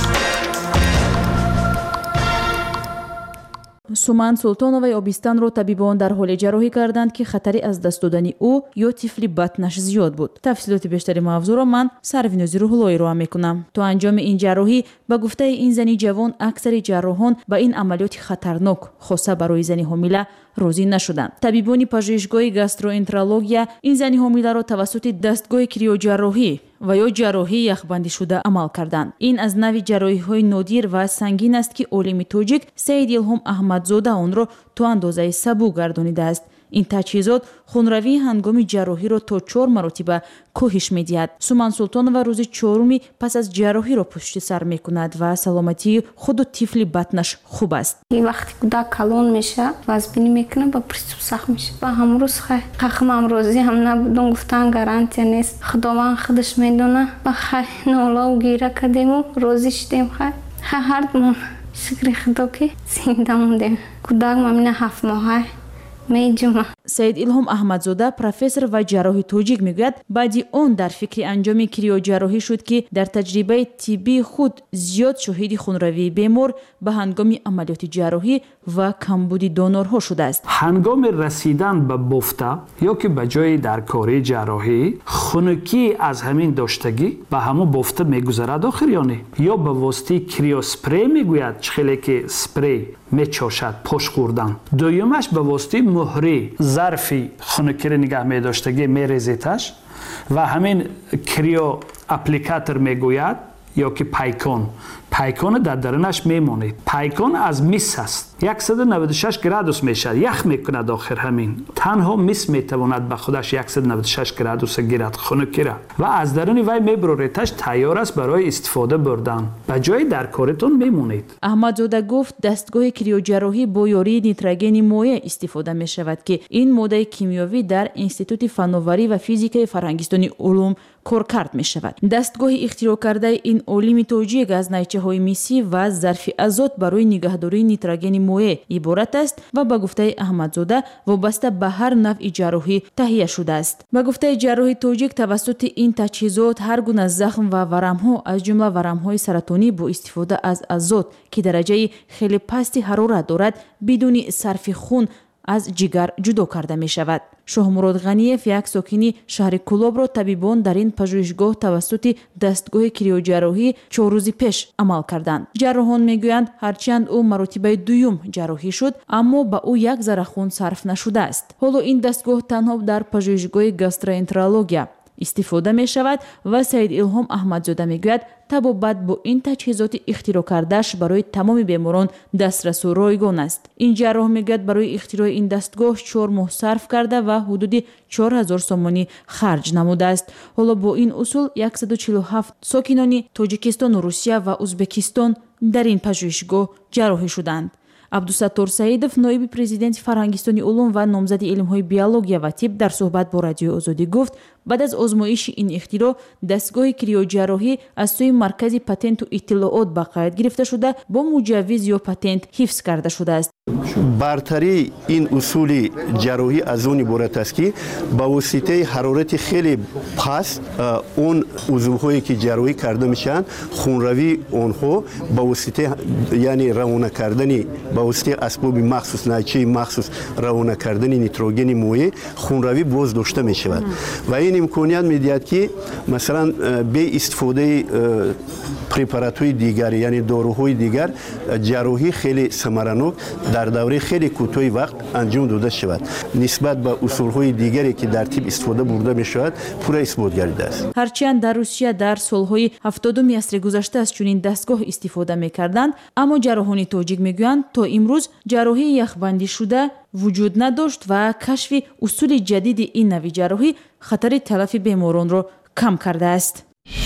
سومن سلطانوی آبیستانро табибон дар ҳоли ҷарроҳӣ карданд ки хатари аз даст додани ӯ ё тифли батнаш зиёд буд. тафсилоти бештари мавзӯъро ман Сарвинози Рӯҳуллоӣ роҳа мекунам. то анҷоми ин ҷарроҳӣ ба гуфтаи ин зани ҷавон аксари ҷарроҳон ба ин амалиёти хатарнок хоса барои зани ҳомила розӣ нашуданд. табибони пажӯҳишгоҳи гастроэнтерология ин зани ҳомиларо тавассути дастгоҳи криоҷарроҳӣ ва ё ҷарроҳии яхбандишуда амал карданд. ин аз нави ҷарроҳиҳои нодир ва сангин аст ки олими тоҷик Саид Илҳом Аҳмадзода онро то андозаи сабук гардонидааст. ин таҷҳизот хунравии ҳангоми ҷарроҳиро то 4 маротиба коҳиш медиҳад. Суман Султонова рӯзи 4-уми пас аз ҷарроҳиро пушти сар мекунад ва саломатии худу тифли батнаш хуб аст. вақте кӯдак калон меша вазбинӣ мекунад ба приступ сахт меша ва ҳамрӯз хай қахмам розӣ ҳам набудум гуфтан гарантия нест. худованд худаш медона ва хай нолаву гира кардему розӣ шудем хай ҳардмон шукри худо ки зинда мондем. кӯдак мамина 7 моҳай Саид Илҳом Аҳмадзода профессор ва ҷарроҳи тоҷик мегӯяд баъди он дар фикри анҷоми криоҷарроҳӣ шуд ки дар таҷрибаи тиббии худ зиёд шоҳиди хунравии бемор ба ҳангоми амалиёти ҷарроҳӣ ва камбуди донорҳо шудааст. ҳангоми расидан ба бофта ё ки ба ҷои даркории ҷарроҳӣ хунукӣ аз ҳамин доштагӣ ба ҳамон бофта мегузарад охир ё не? ё ба воситаи криоспрей мегӯяд чихеле ки спрей мечошад пош хӯрдан. дуюмаш ба воситаи муҳри зарфи хунукиро нигаҳ медоштагӣ мерезеташ ва ҳамин крио аппликатор мегӯяд ё ки пайкон. пайкони дар дарунаш мемонед. пайкон аз мис аст. 196 градус мешавад. ях мекунад охир ҳамин. танҳо мис метавонад ба худаш 196 градуса гирад хунукира ва аз даруни вай мебурореташ тайёр аст барои истифода бурдан. ба ҷои даркоритон мемонед. Аҳмадзода гуфт дастгоҳи криоҷарроҳӣ бо ёрии нитрогени моеъ истифода мешавад ки ин моддаи кимиёвӣ дар Институти фанноварӣ ва физикаи Фарҳангистони улум кор кард мешавад. дастгоҳи ихтироъкардаи ин олими тоҷик аз найчаҳои میوه‌های میسی و ظرف ازوت برای نگهداری نیتروژن مویه عبارت است و به گفته احمدزاده وابسته به هر نوع جراحی تهیه شده است. به گفته جراح توجیک توسط این تجهیزات هر گونه زخم و ورم‌ها از جمله ورم‌های سرطانی با استفاده از ازوت که درجه خیلی پستی حرارت دارد بدون صرف خون از جگر جدا کرده می شود. شاهمراد غنیف یک ساکنی شهر کولاب را طبیبان در این پژوهشگاه توسط دستگاه کریوجراحی 4 روز پیش عمل کردند. جراحان میگویند هرچند او مرتبه دوم جراحی شد اما به او یک ذره خون صرف نشده است. حالا این دستگاه تنها در پژوهشگاه گاستروانترولوژی استفاده می شود و سید الهام احمدزاده می گوید طبابت با این تجهیزات اختراع کردهش برای تمام بیماران دسترس و رایگان است. این جراح می گوید برای اختراع این دستگاه 4 ماه صرف کرده و حدود 4000 سومانی خرج نموده است. حالا با این اصول 147 ساکنان تاجیکستان، روسیه و ازبکستان در این پژوهشگاه جراحی شدند. عبدالستار سعیدов نایب پرزیدنت فرهنگستانی علوم و نامزد علم‌های بیولوژی و طب در صحبت با رادیو آزادی گفت بعد از آزمایش این اختراع دستگاه کریوجراحی از سوی مرکز پتنت و اطلاعات به قید گرفته شده با مجوز یا پتنت حفظ کرده شده است. برتری این اصول جراحی از اون عبارت است که با واسطه حرارت خیلی پست اون عضوهایی که جراحی کرده میشن خونروی اونها با واسطه یعنی روانه کردن با واسطه اسباب مخصوص نایچه مخصوص روانه کردن نیتروژن مویه خونروی باز داشته می شود و این امکانیت میدهد که مثلا به استفاده پرپارات‌های دیگر یعنی داروهای دیگر جراحی خیلی ثمرانک در دوره خیلی کوتاه وقت انجام داده شود نسبت به اصولهای دیگری که در طب استفاده برده می شود پورا اثبات گردیده است. هرچند در روسیه در سالهای 70 عصر گذشته از چنین دستگاه استفاده می‌کردند اما جراحان تاجیک میگویند تا امروز جراحی یخبندی شده وجود نداشت و کشف اصول جدید این نوع جراحی خطر تلف بیماران را کم کرده است.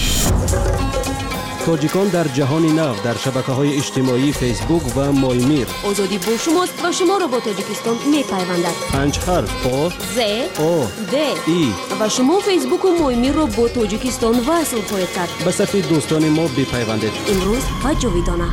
تاجیکان در جهان نو در شبکه‌های اجتماعی فیسبوک و مایمیر. آزادی با شماست و شما را با تاجیکستان می‌پیوندد. 5 حرف آ ز او د ای و شما فیسبوک و مایمیر را با تاجیکستان وصل خواهید کرد. به صفحه دوستان ما بپیوندید. امروز و جاویدانه.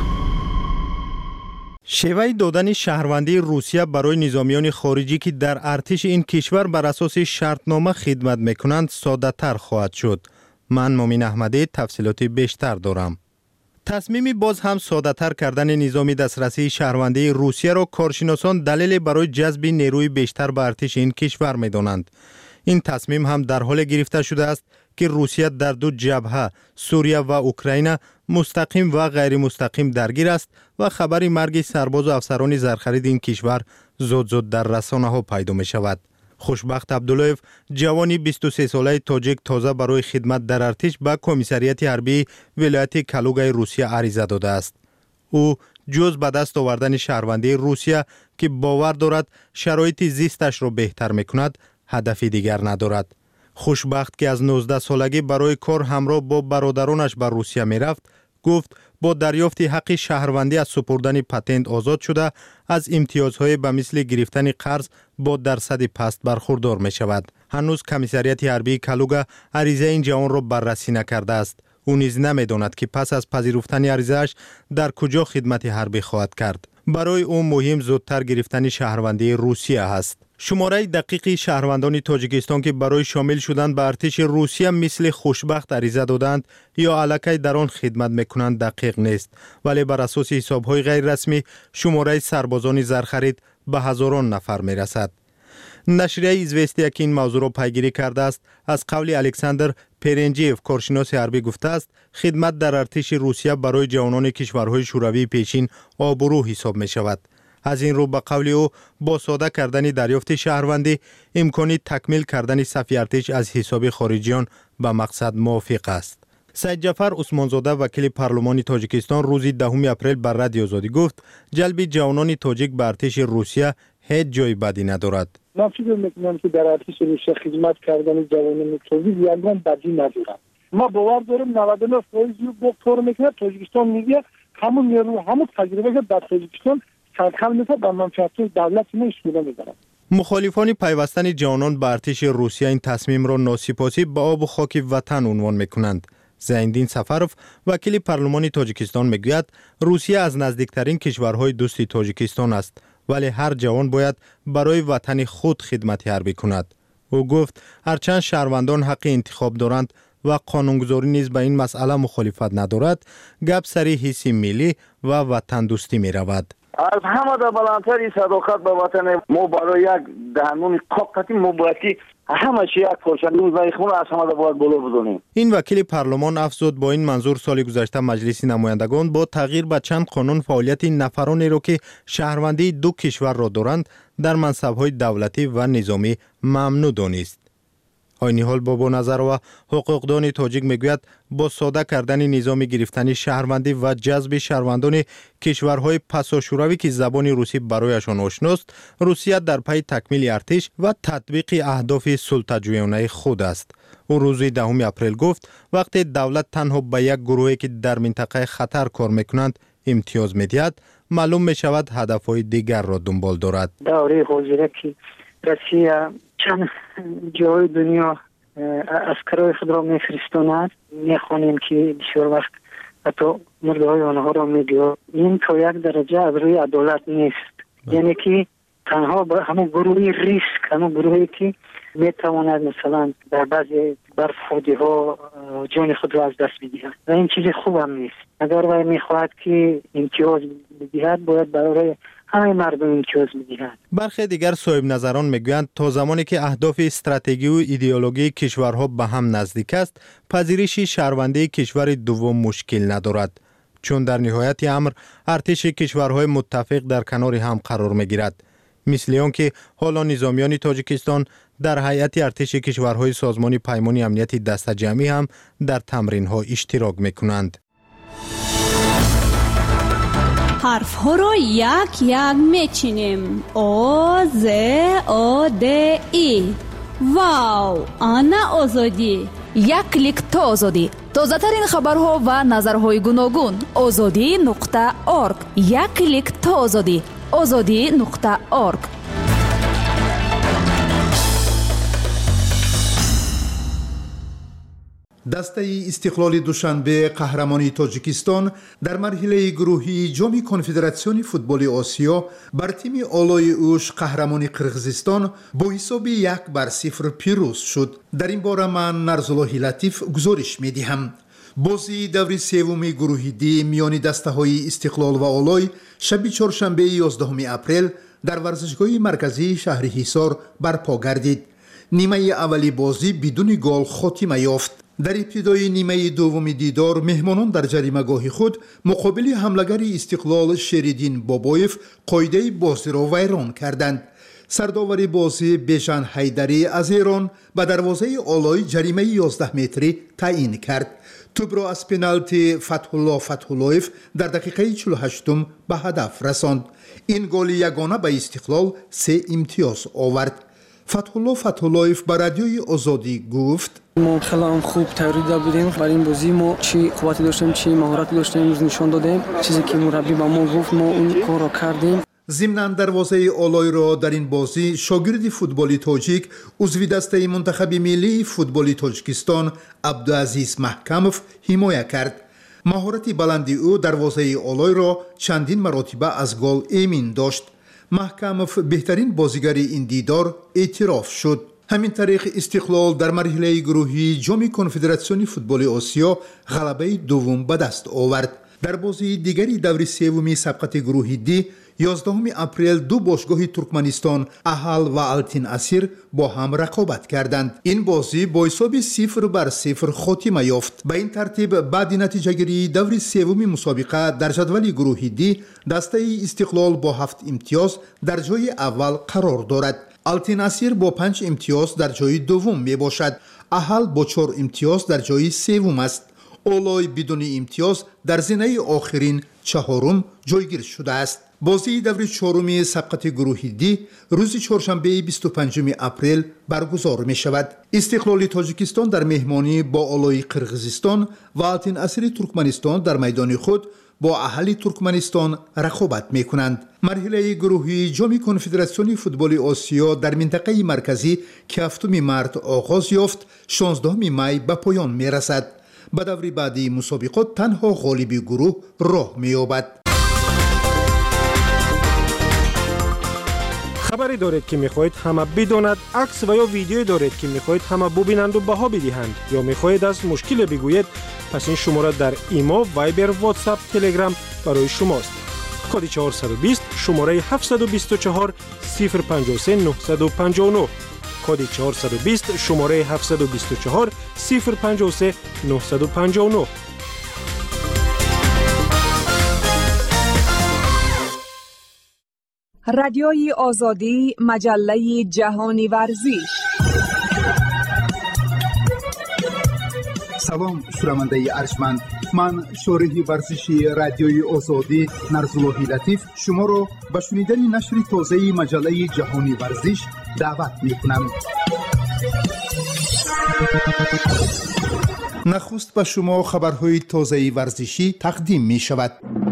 شیوه دادن شهروندی روسیه برای نظامیان خارجی که در ارتش این کشور بر اساس شرطنامه خدمت میکنند ساده تر خواهد شد. من مومین احمدی تفصیلات بیشتر دارم. تصمیم باز هم ساده تر کردن نظام دسترسی شهروندی روسیه را کارشناسان دلیل برای جذب نیروی بیشتر به ارتش این کشور می دانند. این تصمیم هم در حال گرفته شده است که روسیه در 2 جبهه سوریه و اوکراین مستقیم و غیر مستقیم درگیر است و خبر مرگ سرباز و افسران زرخرید این کشور زود در رسانه ها پیدا می شود. خوشبخت عبداللهیف جوانی 23 ساله تاجیک تازه برای خدمت در ارتش به کمیسریت حربی ولایت کالوگای روسیه عریضه داده است. او جز به دست آوردن شهروندی روسیه که باور دارد شرایط زیستش را بهتر میکند هدفی دیگر ندارد. خوشبخت که از 19 سالگی برای کار همراه با برادرانش به روسیه می رفت گفت با دریافت حق شهروندی از سپردن پتنت آزاد شده از امتیازهای به مثل گرفتن قرض با درصد پست برخوردار می شود. هنوز کمیسریت حربی کالوگا عریضه این جوان را بررسی نکرده است. او نیز نمی‌داند که پس از پذیرفتن عریضه‌اش در کجا خدمت حربی خواهد کرد. برای او مهم زودتر گرفتن شهروندی روسیه است. شماره دقیق شهروندان تاجیکستان که برای شامل شدن به ارتش روسیه مثل خوشبخت عریضه دادند یا الکی در آن خدمت میکنند دقیق نیست، ولی بر اساس حسابهای غیر رسمی شماره سربازان زرخرید به هزاران نفر میرسد. نشریه ایزوستیا که این موضوع را پیگیری کرده است از قول الکساندر پرنجیف کارشناس حربی گفته است خدمت در ارتش روسیه برای جوانان کشورهای شوروی پیشین آبرو حساب می شود. از این رو به قول او با ساده کردن دریافت شهروندی امکانی تکمیل کردن صف ارتش از حساب خارجیان به مقصد موافق است. سید جعفر عثمانزاده وکیل پارلمان تاجیکستان روز 10 اپریل بر رادیو آزادی گفت جلب جوانان تاجیک به ارتش روسیه هیچ جای بدی ندارد. من فکر میکنم که در ارتش روسیه خدمت کردن جوانان تاجیک یگان بدی ندارد. ما باور داریم 99% گفتار میکنه تاجیکستان میگه همون نیرو همون تجربه که در تاجیکستان سرخل میشه به منفعت دولت ما استفاده میکنه. مخالفان پیوستن جوانان به ارتش روسیه این تصمیم را ناسپاسی به آب و خاک وطن عنوان میکنند. زیندین سفروف وکیل پارلمان تاجیکستان میگوید روسیه از نزدیکترین کشورهای دوست تاجیکستان است، ولی هر جوان باید برای وطن خود خدمت حربی کند. او گفت هرچند شهروندان حق انتخاب دارند و قانونگذاری نیز به این مسئله مخالفت ندارد، گپ سری حس ملی و وطن دوستی می رود. از همه در بلندتر این صداقت به وطن ما برای یک دهنون قاقتی مبارکی همه چی یک پرچندون و خون از همه در باید بالا بدونیم. این وکیل پارلمان افزود با این منظور سال گذشته مجلس نمایندگان با تغییر به چند قانون فعالیت نفرانی را که شهروندی دو کشور را دارند در منصب‌های دولتی و نظامی ممنوع دانست. آینی حال بابا نظر و حقوقدان تاجیک میگوید با ساده کردن نظام گرفتن شهروندی و جذب شهروندان کشورهای پساشوروی که زبان روسی برایشان آشناست، روسیه در پی تکمیل ارتش و تطبیق اهداف سلطه‌جویانه خود است. او روز 10 اپریل گفت وقتی دولت تنها به یک گروهی که در منطقه خطر کار میکنند امتیاز میدهد، معلوم میشود هدفهای دیگر را دنبال دارد. دوره حاضره که روسیه چند جای دنیا عسکرای خود را میفرستاند، میخوانیم که بسیار وقت حتی مردهای آنها را میگوید. این تا یک درجه از روی عدالت نیست. یعنی که تنها همون گروهی ریسک، همون گروهی که میتواند مثلا در بعضی برخوردی ها جان خود را از دست بدهد و این چیز خوب هم نیست. اگر وی میخواهد که امتیاز بدهد باید برای همه مردم امتیاز میدهند. برخی دیگر صاحب نظران میگویند تا زمانی که اهداف استراتژی و ایدئولوژی کشورها به هم نزدیک است، پذیرش شهروندی کشور دوم مشکل ندارد، چون در نهایت امر ارتش کشورهای متفق در کنار هم قرار میگیرد. مثل آنکه حالا نظامیان تاجیکستان در هیئت ارتش کشورهای سازمان پیمان امنیت دسته جمعی هم در تمرین‌ها اشتراک میکنند. حرف ها را یک یک میچینیم. او ز او د ای. واو، آنا آزادی. یک کلیک تا آزادی. تازه ترین خبرها و نظرهای گوناگون. azadi.org. یک کلیک تا آزادی. azadi.org. دسته استقلال دوشنبه قهرمانی تاجیکستان در مرحله گروهی جام کنفدراسیون فوتبال آسیا بر تیم آلای اوش قهرمانی قرقیزستان با حساب 1-0 پیروز شد. در این باره من نرزالله لطیف گزارش می‌دهم. بازی دور سوم گروه دی میان دسته‌های استقلال و آلای شب چهارشنبه 11 اپریل در ورزشگاه مرکزی شهر حصار برپا گردید. نیمه اولی بازی بدون گل خاتمه یافت. در ابتدای نیمه دوم دیدار مهمانان در جریمه‌گاه خود مقابل حمله‌گر استقلال شریدین بابایف قاعده بازی را ویران کردند. سرداور بازی بیژن حیدری از ایران به دروازه آلای جریمه 11 متری تعیین کرد. توپ را از پنالتی فتح‌اللهیف در دقیقه 48 به هدف رساند. این گل یگانه به استقلال 3 امتیاز آورد. فتح‌اللهیف به رادیوی آزادی گفت ما خیلی خوب تیاری بودیم. برای این بازی ما چی قوتی داشتیم، چی مهارتی داشتیم نشان دادیم. چیزی که مربی با ما گفت ما اون کار را کردیم. ضمناً دروازه آلای را در این بازی شاگرد فوتبال تاجیک عضو دسته منتخب ملی فوتبال تاجیکستان عبدالعزیز محکموف حمایت کرد. مهارت بلند او دروازه آلای را چندین مرتبه از گل امین داشت. محکموف بهترین بازیگر این دیدار اعتراف شد. همین طریق استقلال در مرحله گروهی جام کنفدراسیون فوتبال آسیا غلبه دوم به دست آورد. در بازی دیگری دور سوم سبقت گروه دی 11 اپریل دو باشگاه ترکمنستان احل و التین اسیر با هم رقابت کردند. این بازی با حساب 0-0 خاتمه یافت. به این ترتیب بعد نتیجه گیری دور سوم مسابقه در جدول گروه دی دسته استقلال با 7 امتیاز در جای اول قرار دارد. التین اسیر با 5 امتیاز در جای دوم می باشد. احل با 4 امتیاز در جای سوم است. آلای بدون امتیاز در زینه آخرین چهارم جایگیر شده است. بازی دور چهارم سبقت گروه دی روز چهارشنبه 25 اپریل برگزار می شود. استقلال تاجیکستان در مهمانی با آلای قرقیزستان و التین اسیر ترکمنستان در میدان خود با اهل ترکمنستان رقابت می کنند. مرحله گروهی جام کنفدراسیون فوتبال آسیا در منطقه مرکزی که 7 مارس آغاز یافت 16 می به پایان می رسد. به دور بعدی مسابقات تنها غالب گروه راه می‌یابد. خبری دارید که میخواهید همه بداند، عکس و یا ویدیویی دارید که میخواهید همه ببینند و بها بدهند یا میخواهید از مشکل بگویید، پس این شماره در ایما، وایبر، واتساپ، تلگرام برای شماست. کد 420 شماره 724 053 959 کد 420 شماره 724 053 959. رادیوی آزادی، مجله جهانی ورزش. سلام شنونده ارجمند، من شارح ورزشی رادیوی آزادی نرزاللهی لطیف شما را به شنیدن نشر تازه مجله جهانی ورزش دعوت می‌کنم. نخست به شما خبرهای تازه ورزشی تقدیم می‌شود.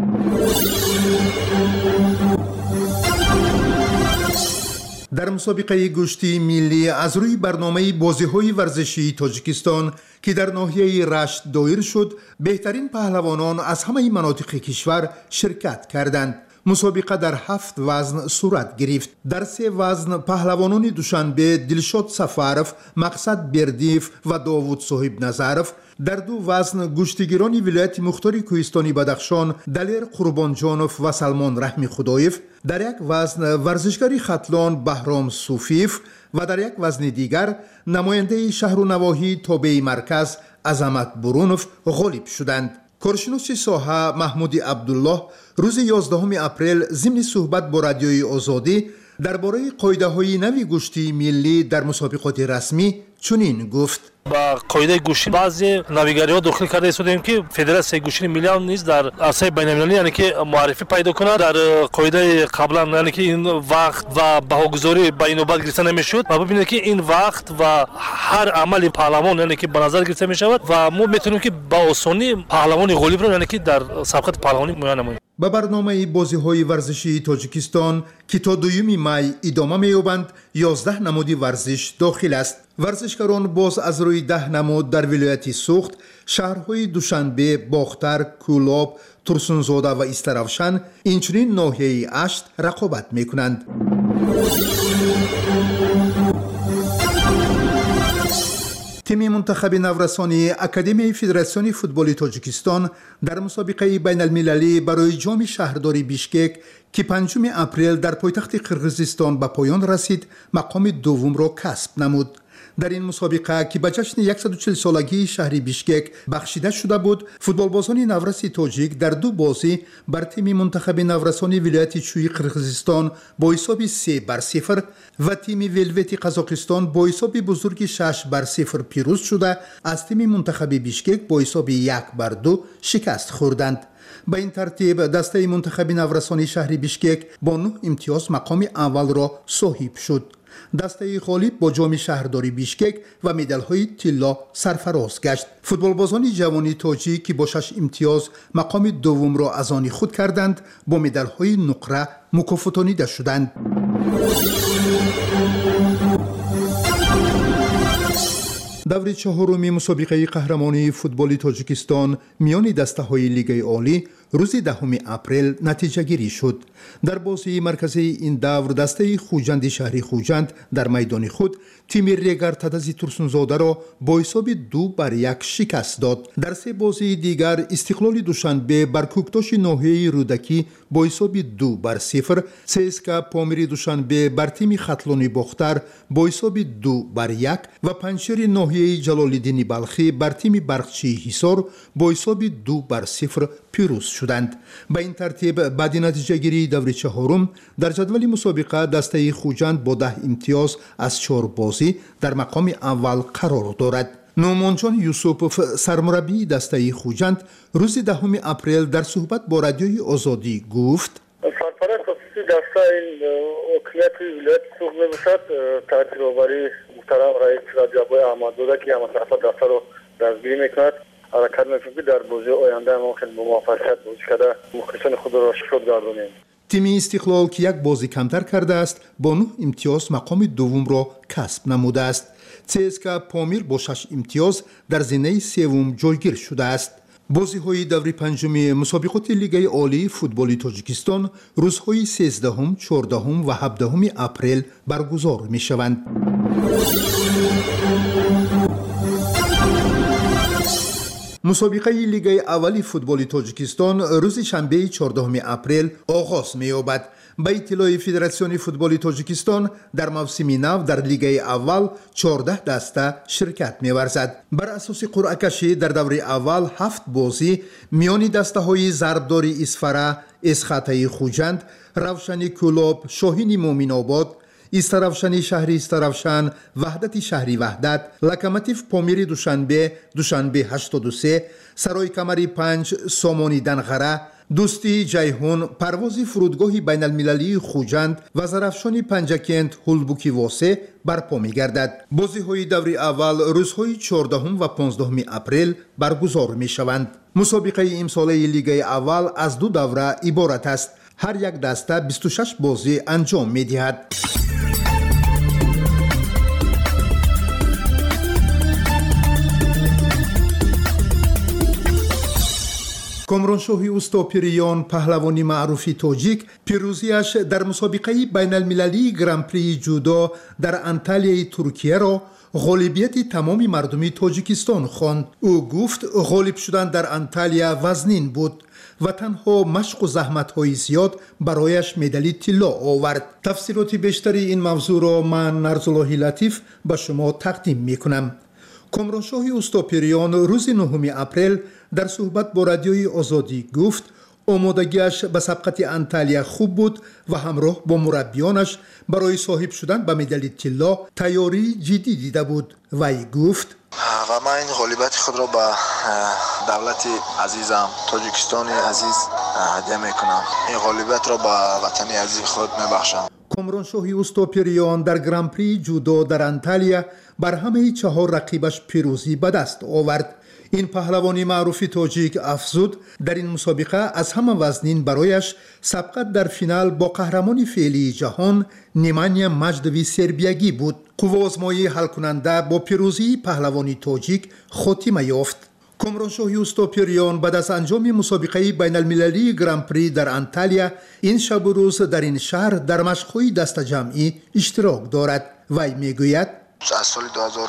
در مسابقه گشتی ملی از روی برنامه بازی‌های ورزشی تاجیکستان که در ناحیه رشت دایر شد، بهترین پهلوانان از همه مناطق کشور شرکت کردند. مسابقه در 7 وزن صورت گرفت. در 3 وزن پهلوانان دوشنبه دلشاد سفرف، مقصد بردیف و داوود صاحب نظرف، در 2 وزن گشتیگیران ولایت مختار کوهستانی بدخشان دلیر قربانجانوف و سلمان رحمی خدایف، در 1 وزن ورزشکاری ختلان بهرام صوفیف و در 1 وزن دیگر نماینده شهر و نواحی تابع مرکز عظمت برونوف غالب شدند. کارشناس ساحه محمود عبدالله روز 11 اپریل ضمن صحبت با رادیوی آزادی درباره قاعده‌های نوی گشتی ملی در مسابقات رسمی چنین گفت: با قاعده گوشی بعضی نویگری‌ها داخل کرده استودیم که فدراسیون گوشی ملی هم نیز در عرصه بین‌المللی یعنی که معرفی پیدا کنه. در قاعده قبلا یعنی که این وقت و بهاگذاری به اینوبت گرفته نمیشد و ببینید که این وقت و هر عمل پهلوان یعنی که به نظر گرفته میشود و ما میتونیم که با آسانی پهلوان غالب رو یعنی که در سبقت پهلوانی معین نماییم. به برنامه بازی‌های ورزشی تاجیکستان که تا 2 می ادامه می‌یابند 11 نماد ورزش داخل است. ورزشکاران باز از روی 10 نماد در ولایت سوخت، شهرهای دوشنبه، باختر، کولاب، ترسونزاده و استرافشان اینچنین ناحیه اشت رقابت می‌کنند. تیم منتخب نورسانی اکادمی فدراسیون فوتبال تاجیکستان در مسابقه بین المللی برای جام شهرداری بیشکک که 5 اپریل در پایتخت قرقیزستان به پایان رسید، مقام دوم را کسب نمود. در این مسابقه که به جشن 140 سالگی شهر بیشکک بخشیده شده بود، فوتبالبازان نورس تاجیک در 2 بازی بر تیم منتخب نورسانی ولایت چوی قرقیزستان با حساب 3-0 و تیم ولوت قزاقستان با حساب بزرگ 6-0 پیروز شده، از تیم منتخب بیشکک با حساب 1-2 شکست خوردند. به این ترتیب دسته منتخب نورسانی شهر بیشکک با 9 امتیاز مقام اول را صاحب شد. دسته غالب با جام شهرداری بیشکک و مدال‌های طلا سرفراز گشت. فوتبالبازان جوانی تاجیک که با 6 امتیاز مقام دوم را از آن خود کردند، با مدال‌های نقره مکافاتانیده شدند. دور 4 مسابقه قهرمانی فوتبال تاجیکستان میان دسته‌های لیگ عالی روز 10 اپریل نتیجه گیری شد. در بازی مرکزی این دور دسته خوجند شهری خوجند در میدان خود تیم ریگر تدزی ترسونزاده را با حساب 2-1 شکست داد. در 3 بازی دیگر استقلال دوشنبه بر کوکتاش ناحیه رودکی با حساب 2-0، سیسکا پامیری دوشنبه بر تیم ختلانی باختر با حساب 2-1 و پنجشیر ناحیه جلال‌الدین بلخی بر تیم برقچی حصار با حساب 2-0 پیروز شدند. به این ترتیب بعد نتیجه گیری دور 4 در جدول مسابقه دسته خوجند با 10 امتیاز از 4 بازی در مقام اول قرار دارد. نومانجان یوسوف سرمربی دسته خوجند روز 10 اپریل در صحبت با رادیوی آزادی گفت: سرپرست خصوصی دسته این حکومت ولایت سوخت میباشد. تحصیل آوری محترم رئیس رادیو آبای احمدزاده که همه طرف دسته رو دستگیری میکند. حرکت میکنیم که در بازی آینده ما با موفقیت بازی کرده مخلصان خود را شکر گردانیم. تیم استقلال که یک بازی کمتر کرده است با 9 امتیاز مقام دوم را کسب نموده است. CSKA پامیر با 6 امتیاز در زینه سوم جایگیر شده است. بازی‌های دور پنجم مسابقات لیگ عالی فوتبال تاجیکستان روزهای 13، 14 و 17 اپریل برگزار می‌شوند. مسابقه لیگ اول فوتبال تاجیکستان روز شنبه 14 اپریل آغاز می‌یابد. به اطلاع فدراسیون فوتبال تاجیکستان در موسم نو در لیگ اول 14 دسته شرکت می‌ورزد. بر اساس قرعه کشی در دور اول 7 بازی میان دسته‌های ضربدار اسفره، اسخطه خوجند، روشن کلوب، شاهین مومن آباد، استرافشن شهری استرافشن، وحدت شهری وحدت، لکماتیف پامیر دوشنبه 83، سرای کمری 5 سامانی دنغره، دوستی جیهون، پرواز فرودگاه بین المللی خوجند و زرافشان پنجکند هولبوکی واسه برپا می گردد. بازی های دور اول روزهای 14 و 15 اپریل برگزار می شوند. مسابقه امساله لیگ اول از 2 دوره عبارت است. هر یک دسته 26 بازی انجام می دهد. کامرانشاه اوستاپریان پهلوانی معروف تاجیک پیروزیش در مسابقه بین المللی گران پری جودو در انتالیا ترکیه را غالبیت تمام مردم تاجیکستان خواند. او گفت غالب شدن در انتالیا وزنین بود و تنها مشق و زحمت‌های زیاد برایش مدال طلا آورد. تفسیرات بیشتری این موضوع را من نرزالله لطیف به شما تقدیم می‌کنم. کامرانشاه اوستاپریان روز 9 اپریل در صحبت با رادیوی آزادی گفت آمادگیش به سبقت انتالیا خوب بود و همراه با مربیانش برای صاحب شدن به مدال طلا تیاری جدی دیده بود. وی گفت و من این غالبیت خود را به دولت عزیزم تاجیکستان عزیز هدیه میکنم. این غالبیت را به وطن عزیز خود میبخشم. کامرانشاه اوستاپریان در گران پری جودو در انتالیا بر همه 4 رقیبش پیروزی به دست آورد. این پهلوانی معروف تاجیک افزود در این مسابقه از همه وزنین برایش سبقت در فینال با قهرمان فعلی جهان نیمانیا مجدوی سربیگی بود. قوه آزمایی حل کننده با پیروزی پهلوانی تاجیک خاتمه یافت. کامرانشاه اوستاپریان بعد از انجام مسابقه بین المللی گران پری در انتالیا این شب و روز در این شهر در مشق‌های دست جمعی اشتراک دارد. وی میگوید از سال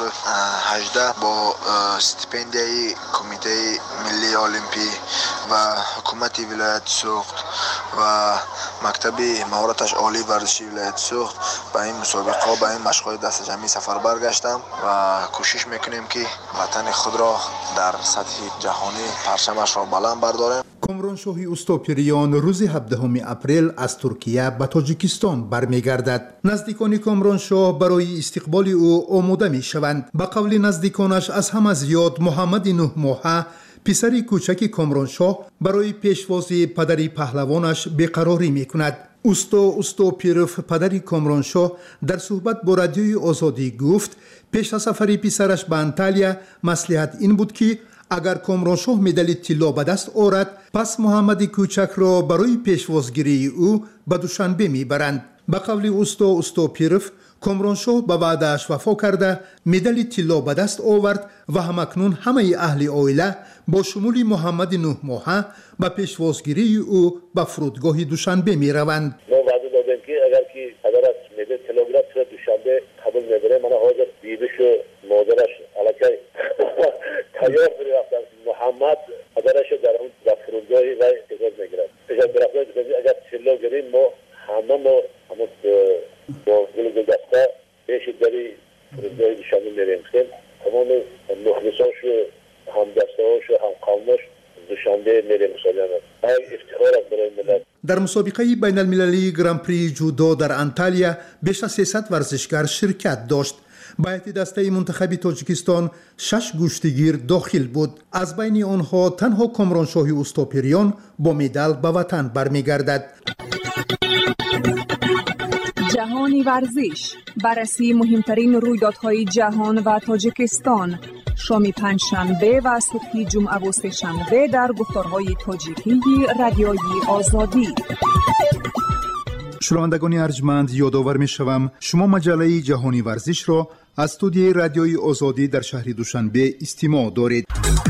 2018 با استیپندیای کمیته ملی المپی و حکومت ولایت سوخت و مکتب مهارتش عالی ورزشی ولایت سوخت به این مسابقه و به این مشق‌های دست جمعی سفر برگشتم و کوشش میکنیم که وطن خود را در سطح جهانی پرچمش را بلند برداریم. کامرانشاه اوستاپریان روز 17 اپریل از ترکیه به تاجیکستان برمیگردد. نزدیکان کامرانشاه برای استقبال او آماده می شوند. به قول نزدیکانش از همه زیاد محمد 9 ماهه پسر کوچک کامرانشاه برای پیشوازی پدری پهلوانش بیقراری می کند. اوستاپیروف پدری کامرانشاه در صحبت با رادیوی آزادی گفت پیش از سفر پسرش به انتالیا مصلحت این بود که اگر کامرانشاه مدال طلا به دست آورد پس محمد کوچک را برای پیشوازگیری او به دوشنبه میبرند. به قول اوستاپیروف کامرانشاه به وعده‌اش وفا کرده مدال طلا به دست آورد و همکنون همه اهل عائله با شمول محمد 9 ماهه به پیشوازگیری او به فرودگاه دوشنبه میروند. ما وعده دادیم که اگر از مدال طلا گرفت دوشنبه قبول میبره. من حاضر بیبیش و مادرش الکی تیار برفتن. محمد پدرش در اون فرودگاه و اجازه میگیرد. اجازه برفتن اگر طلا گریم ما همون با گل دسته پیش داری فرودگاه دوشنبه میریم. تمام مخلصاش و هم دستهاش و هم قومش دوشنبه میریم مسابقه. افتخار برای ملت. در مسابقه بین المللی گران پری جودو در انتالیا بیش از 300 ورزشکار شرکت داشت. به هیئت دسته منتخب تاجیکستان 6 گشتگیر داخل بود. از بین آنها تنها کامرانشاه اوستاپریان با مدال به وطن برمیگردد. جهانی ورزش، بررسی مهمترین رویدادهای جهان و تاجیکستان، شام پنجشنبه و صبح جمعه و سه‌شنبه در گفتارهای تاجیکی رادیوی آزادی. شنوندگان ارجمند، یادآور می‌شوم شما مجله جهانی ورزش را از استودیوی رادیوی آزادی در شهر دوشنبه استماع دارید.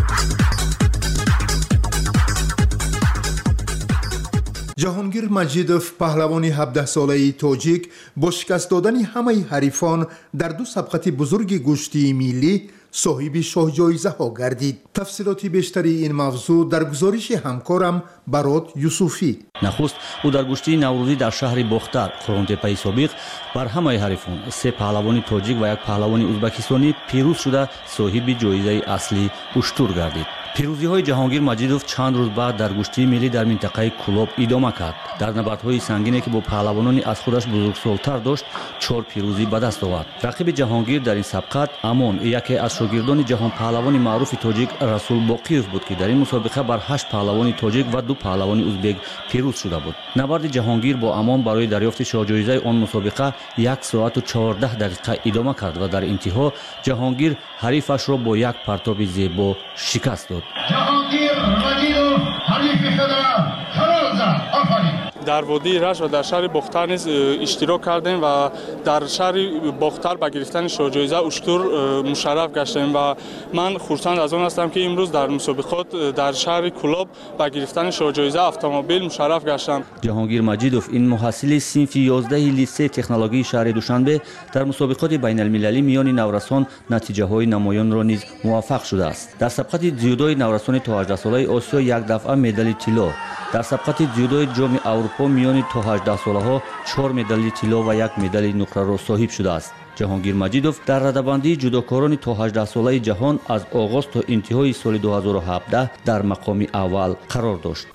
جهانگیر مجیدوف پهلوان 17 ساله تاجیک با شکست دادن همه حریفان در دو سبقت بزرگ گشتی ملی صاحب شاه جایزه ها گردید. تفصیلات بیشتری این موضوع در گزارش همکارم برات یوسفی. نخست او در گشتی نوروزی در شهر بختر خورونتپای سابق بر همه حریفان سه پهلوان تاجیک و یک پهلوان ازبکستانی پیروز شده صاحب جایزه اصلی اشتر گردید. پیروزی‌های جهانگیر مجیدوف چند روز بعد در گشتی ملی در منطقه کلوب ادامه کرد. در نبردهای سنگینی که با پهلوانانی از خودش بزرگسال‌تر داشت 4 پیروزی به دست آورد. رقیب جهانگیر در این سبقت امون یکی از شاگردان جهان پهلوان معروف تاجیک رسول باقیوف بود که در این مسابقه بر 8 پهلوان تاجیک و 2 پهلوان ازبک پیروز شده بود. نبرد جهانگیر با امون برای دریافت شاه جایزه آن مسابقه 1 ساعت و 14 دقیقه ادامه کرد و در انتها جهانگیر حریفش را با یک پرتاب زیبا شکست داد. جهانگیر مجیدوف حریف خود را فرار زد. آفرین. در وادی رش و در شهر بختر نیز اشتراک کردیم و در شهر بختر به گرفتن شاه جایزه اشتر مشرف گشتیم و من خرسند از آن هستم که امروز در مسابقات در شهر کلوب به گرفتن شاه جایزه اتومبیل مشرف گشتم. جهانگیر مجیدوف این محصل صنف 11 لیسه تکنولوژی شهر دوشنبه در مسابقات بین المللی میان نورسان نتیجه های نمایان را نیز موفق شده است. در سبقت جودوی نورسان تا 18 ساله آسیا یک دفعه مدال طلا، در سبقت جودوی جام اروپا میان تا 18 ساله ها 4 مدال طلا و 1 مدال نقره را صاحب شده است. جهانگیر مجیدوف در رده‌بندی جودوکاران تا 18 ساله جهان از آغاز تا انتهای سال 2017 در مقام اول قرار داشت.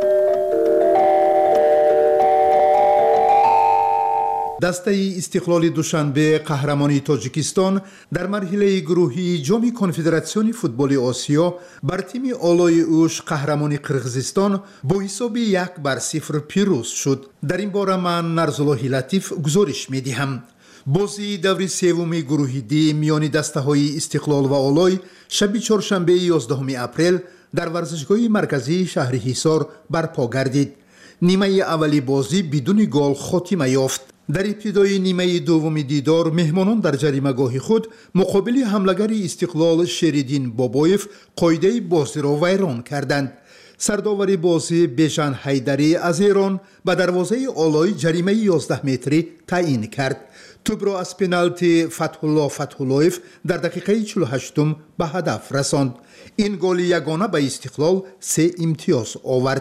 دسته استقلال دوشنبه قهرمانی تاجیکستان در مرحله گروهی جام کنفدراسیون فوتبال آسیا بر تیم آلای اوش قهرمانی قرقیزستان با حساب 1-0 پیروز شد. در این باره من نرزالله لطیف گزارش می‌دهم. بازی دور سوم گروه دی میان دسته‌های استقلال و آلای شب چهارشنبه 11 اپریل در ورزشگاه مرکزی شهر حصار برپا گردید. نیمه اولی بازی بدون گل خاتمه یافت. در ابتدای نیمه دوم دیدار مهمانان در جریمه‌گاه خود مقابل حمله‌گر استقلال شریدین بابایف قاعده بازی را ویران کردند. سرداور بازی بیژن حیدری از ایران به دروازه آلای جریمه 11 متری تعیین کرد. توپ را از پنالتی فتح‌اللهیف در دقیقه 48 به هدف رساند. این گل یگانه به استقلال 3 امتیاز آورد.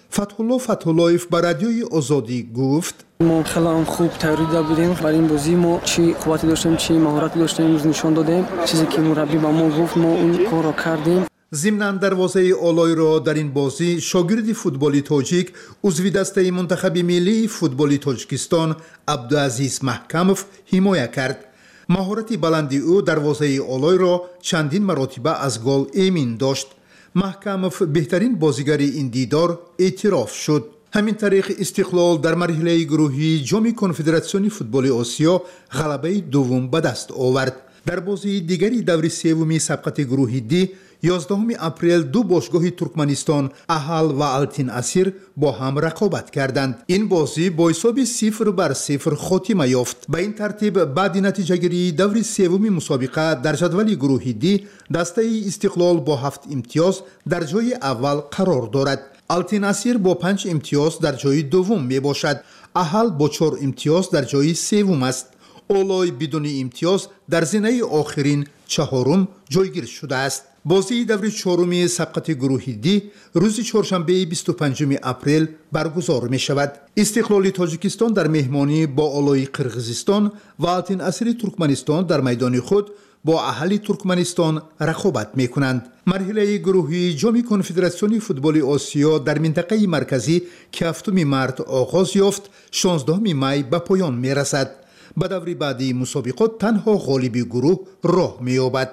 فتح‌اللهیف به رادیوی آزادی گفت: ما خیلی خوب تیاری بودیم. برای این بازی ما چی قوتی داشتیم چی مهارتی داشتیم امروز نشان دادیم. چیزی که مربی به ما گفت ما اون کار را کردیم. ضمناً دروازه آلای را در این بازی شاگرد فوتبال تاجیک عضو دسته منتخب ملی فوتبال تاجیکستان عبدالعزیز محکموف حمایت کرد. مهارت بلند او دروازه آلای را چندین مرتبه از گل امین داشت. محکموف بهترین بازیگر این دیدار اعتراف شد. همین طریق استقلال در مرحله گروهی جام کنفدراسیون فوتبال آسیا غلبه دوم به دست آورد. در بازی دیگری دور سوم سبقت گروه دی 11 اپریل دو باشگاه ترکمنستان احل و التین اسیر با هم رقابت کردند. این بازی با حساب 0-0 خاتمه یافت. به این ترتیب بعد نتیجه گیری دور سوم مسابقه در جدول گروه دی دسته استقلال با 7 امتیاز در جای اول قرار دارد. التین اسیر با 5 امتیاز در جای دوم می باشد. احل با 4 امتیاز در جای سوم است. آلای بدون امتیاز در زینه آخرین چهارم جایگیر شده است. بازی دور چهارم سبقت گروه دی روز چهارشنبه 25 اپریل برگزار می شود. استقلال تاجیکستان در مهمانی با آلای قرقیزستان و التین اسیر ترکمنستان در میدان خود با اهل ترکمنستان رقابت می کنند. مرحله گروهی جام کنفدراسیون فوتبال آسیا در منطقه مرکزی که 7 مارس آغاز یافت 16 می به پایان می رسد. به دور بعدی مسابقات تنها غالب گروه راه می یابد.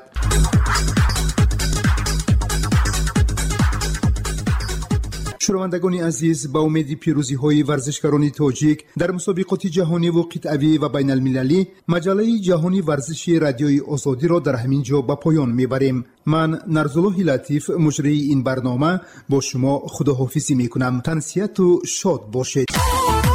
شنوندگان عزیز، با امید پیروزی های ورزشکاران تاجیک در مسابقات جهانی و قطعی و بین المللی مجله جهانی ورزشی رادیوی آزادی را در همین جا به پایان میبریم. من نرزالله لطیف مجری این برنامه با شما خداحافظی میکنم. تنسیت و شاد باشید.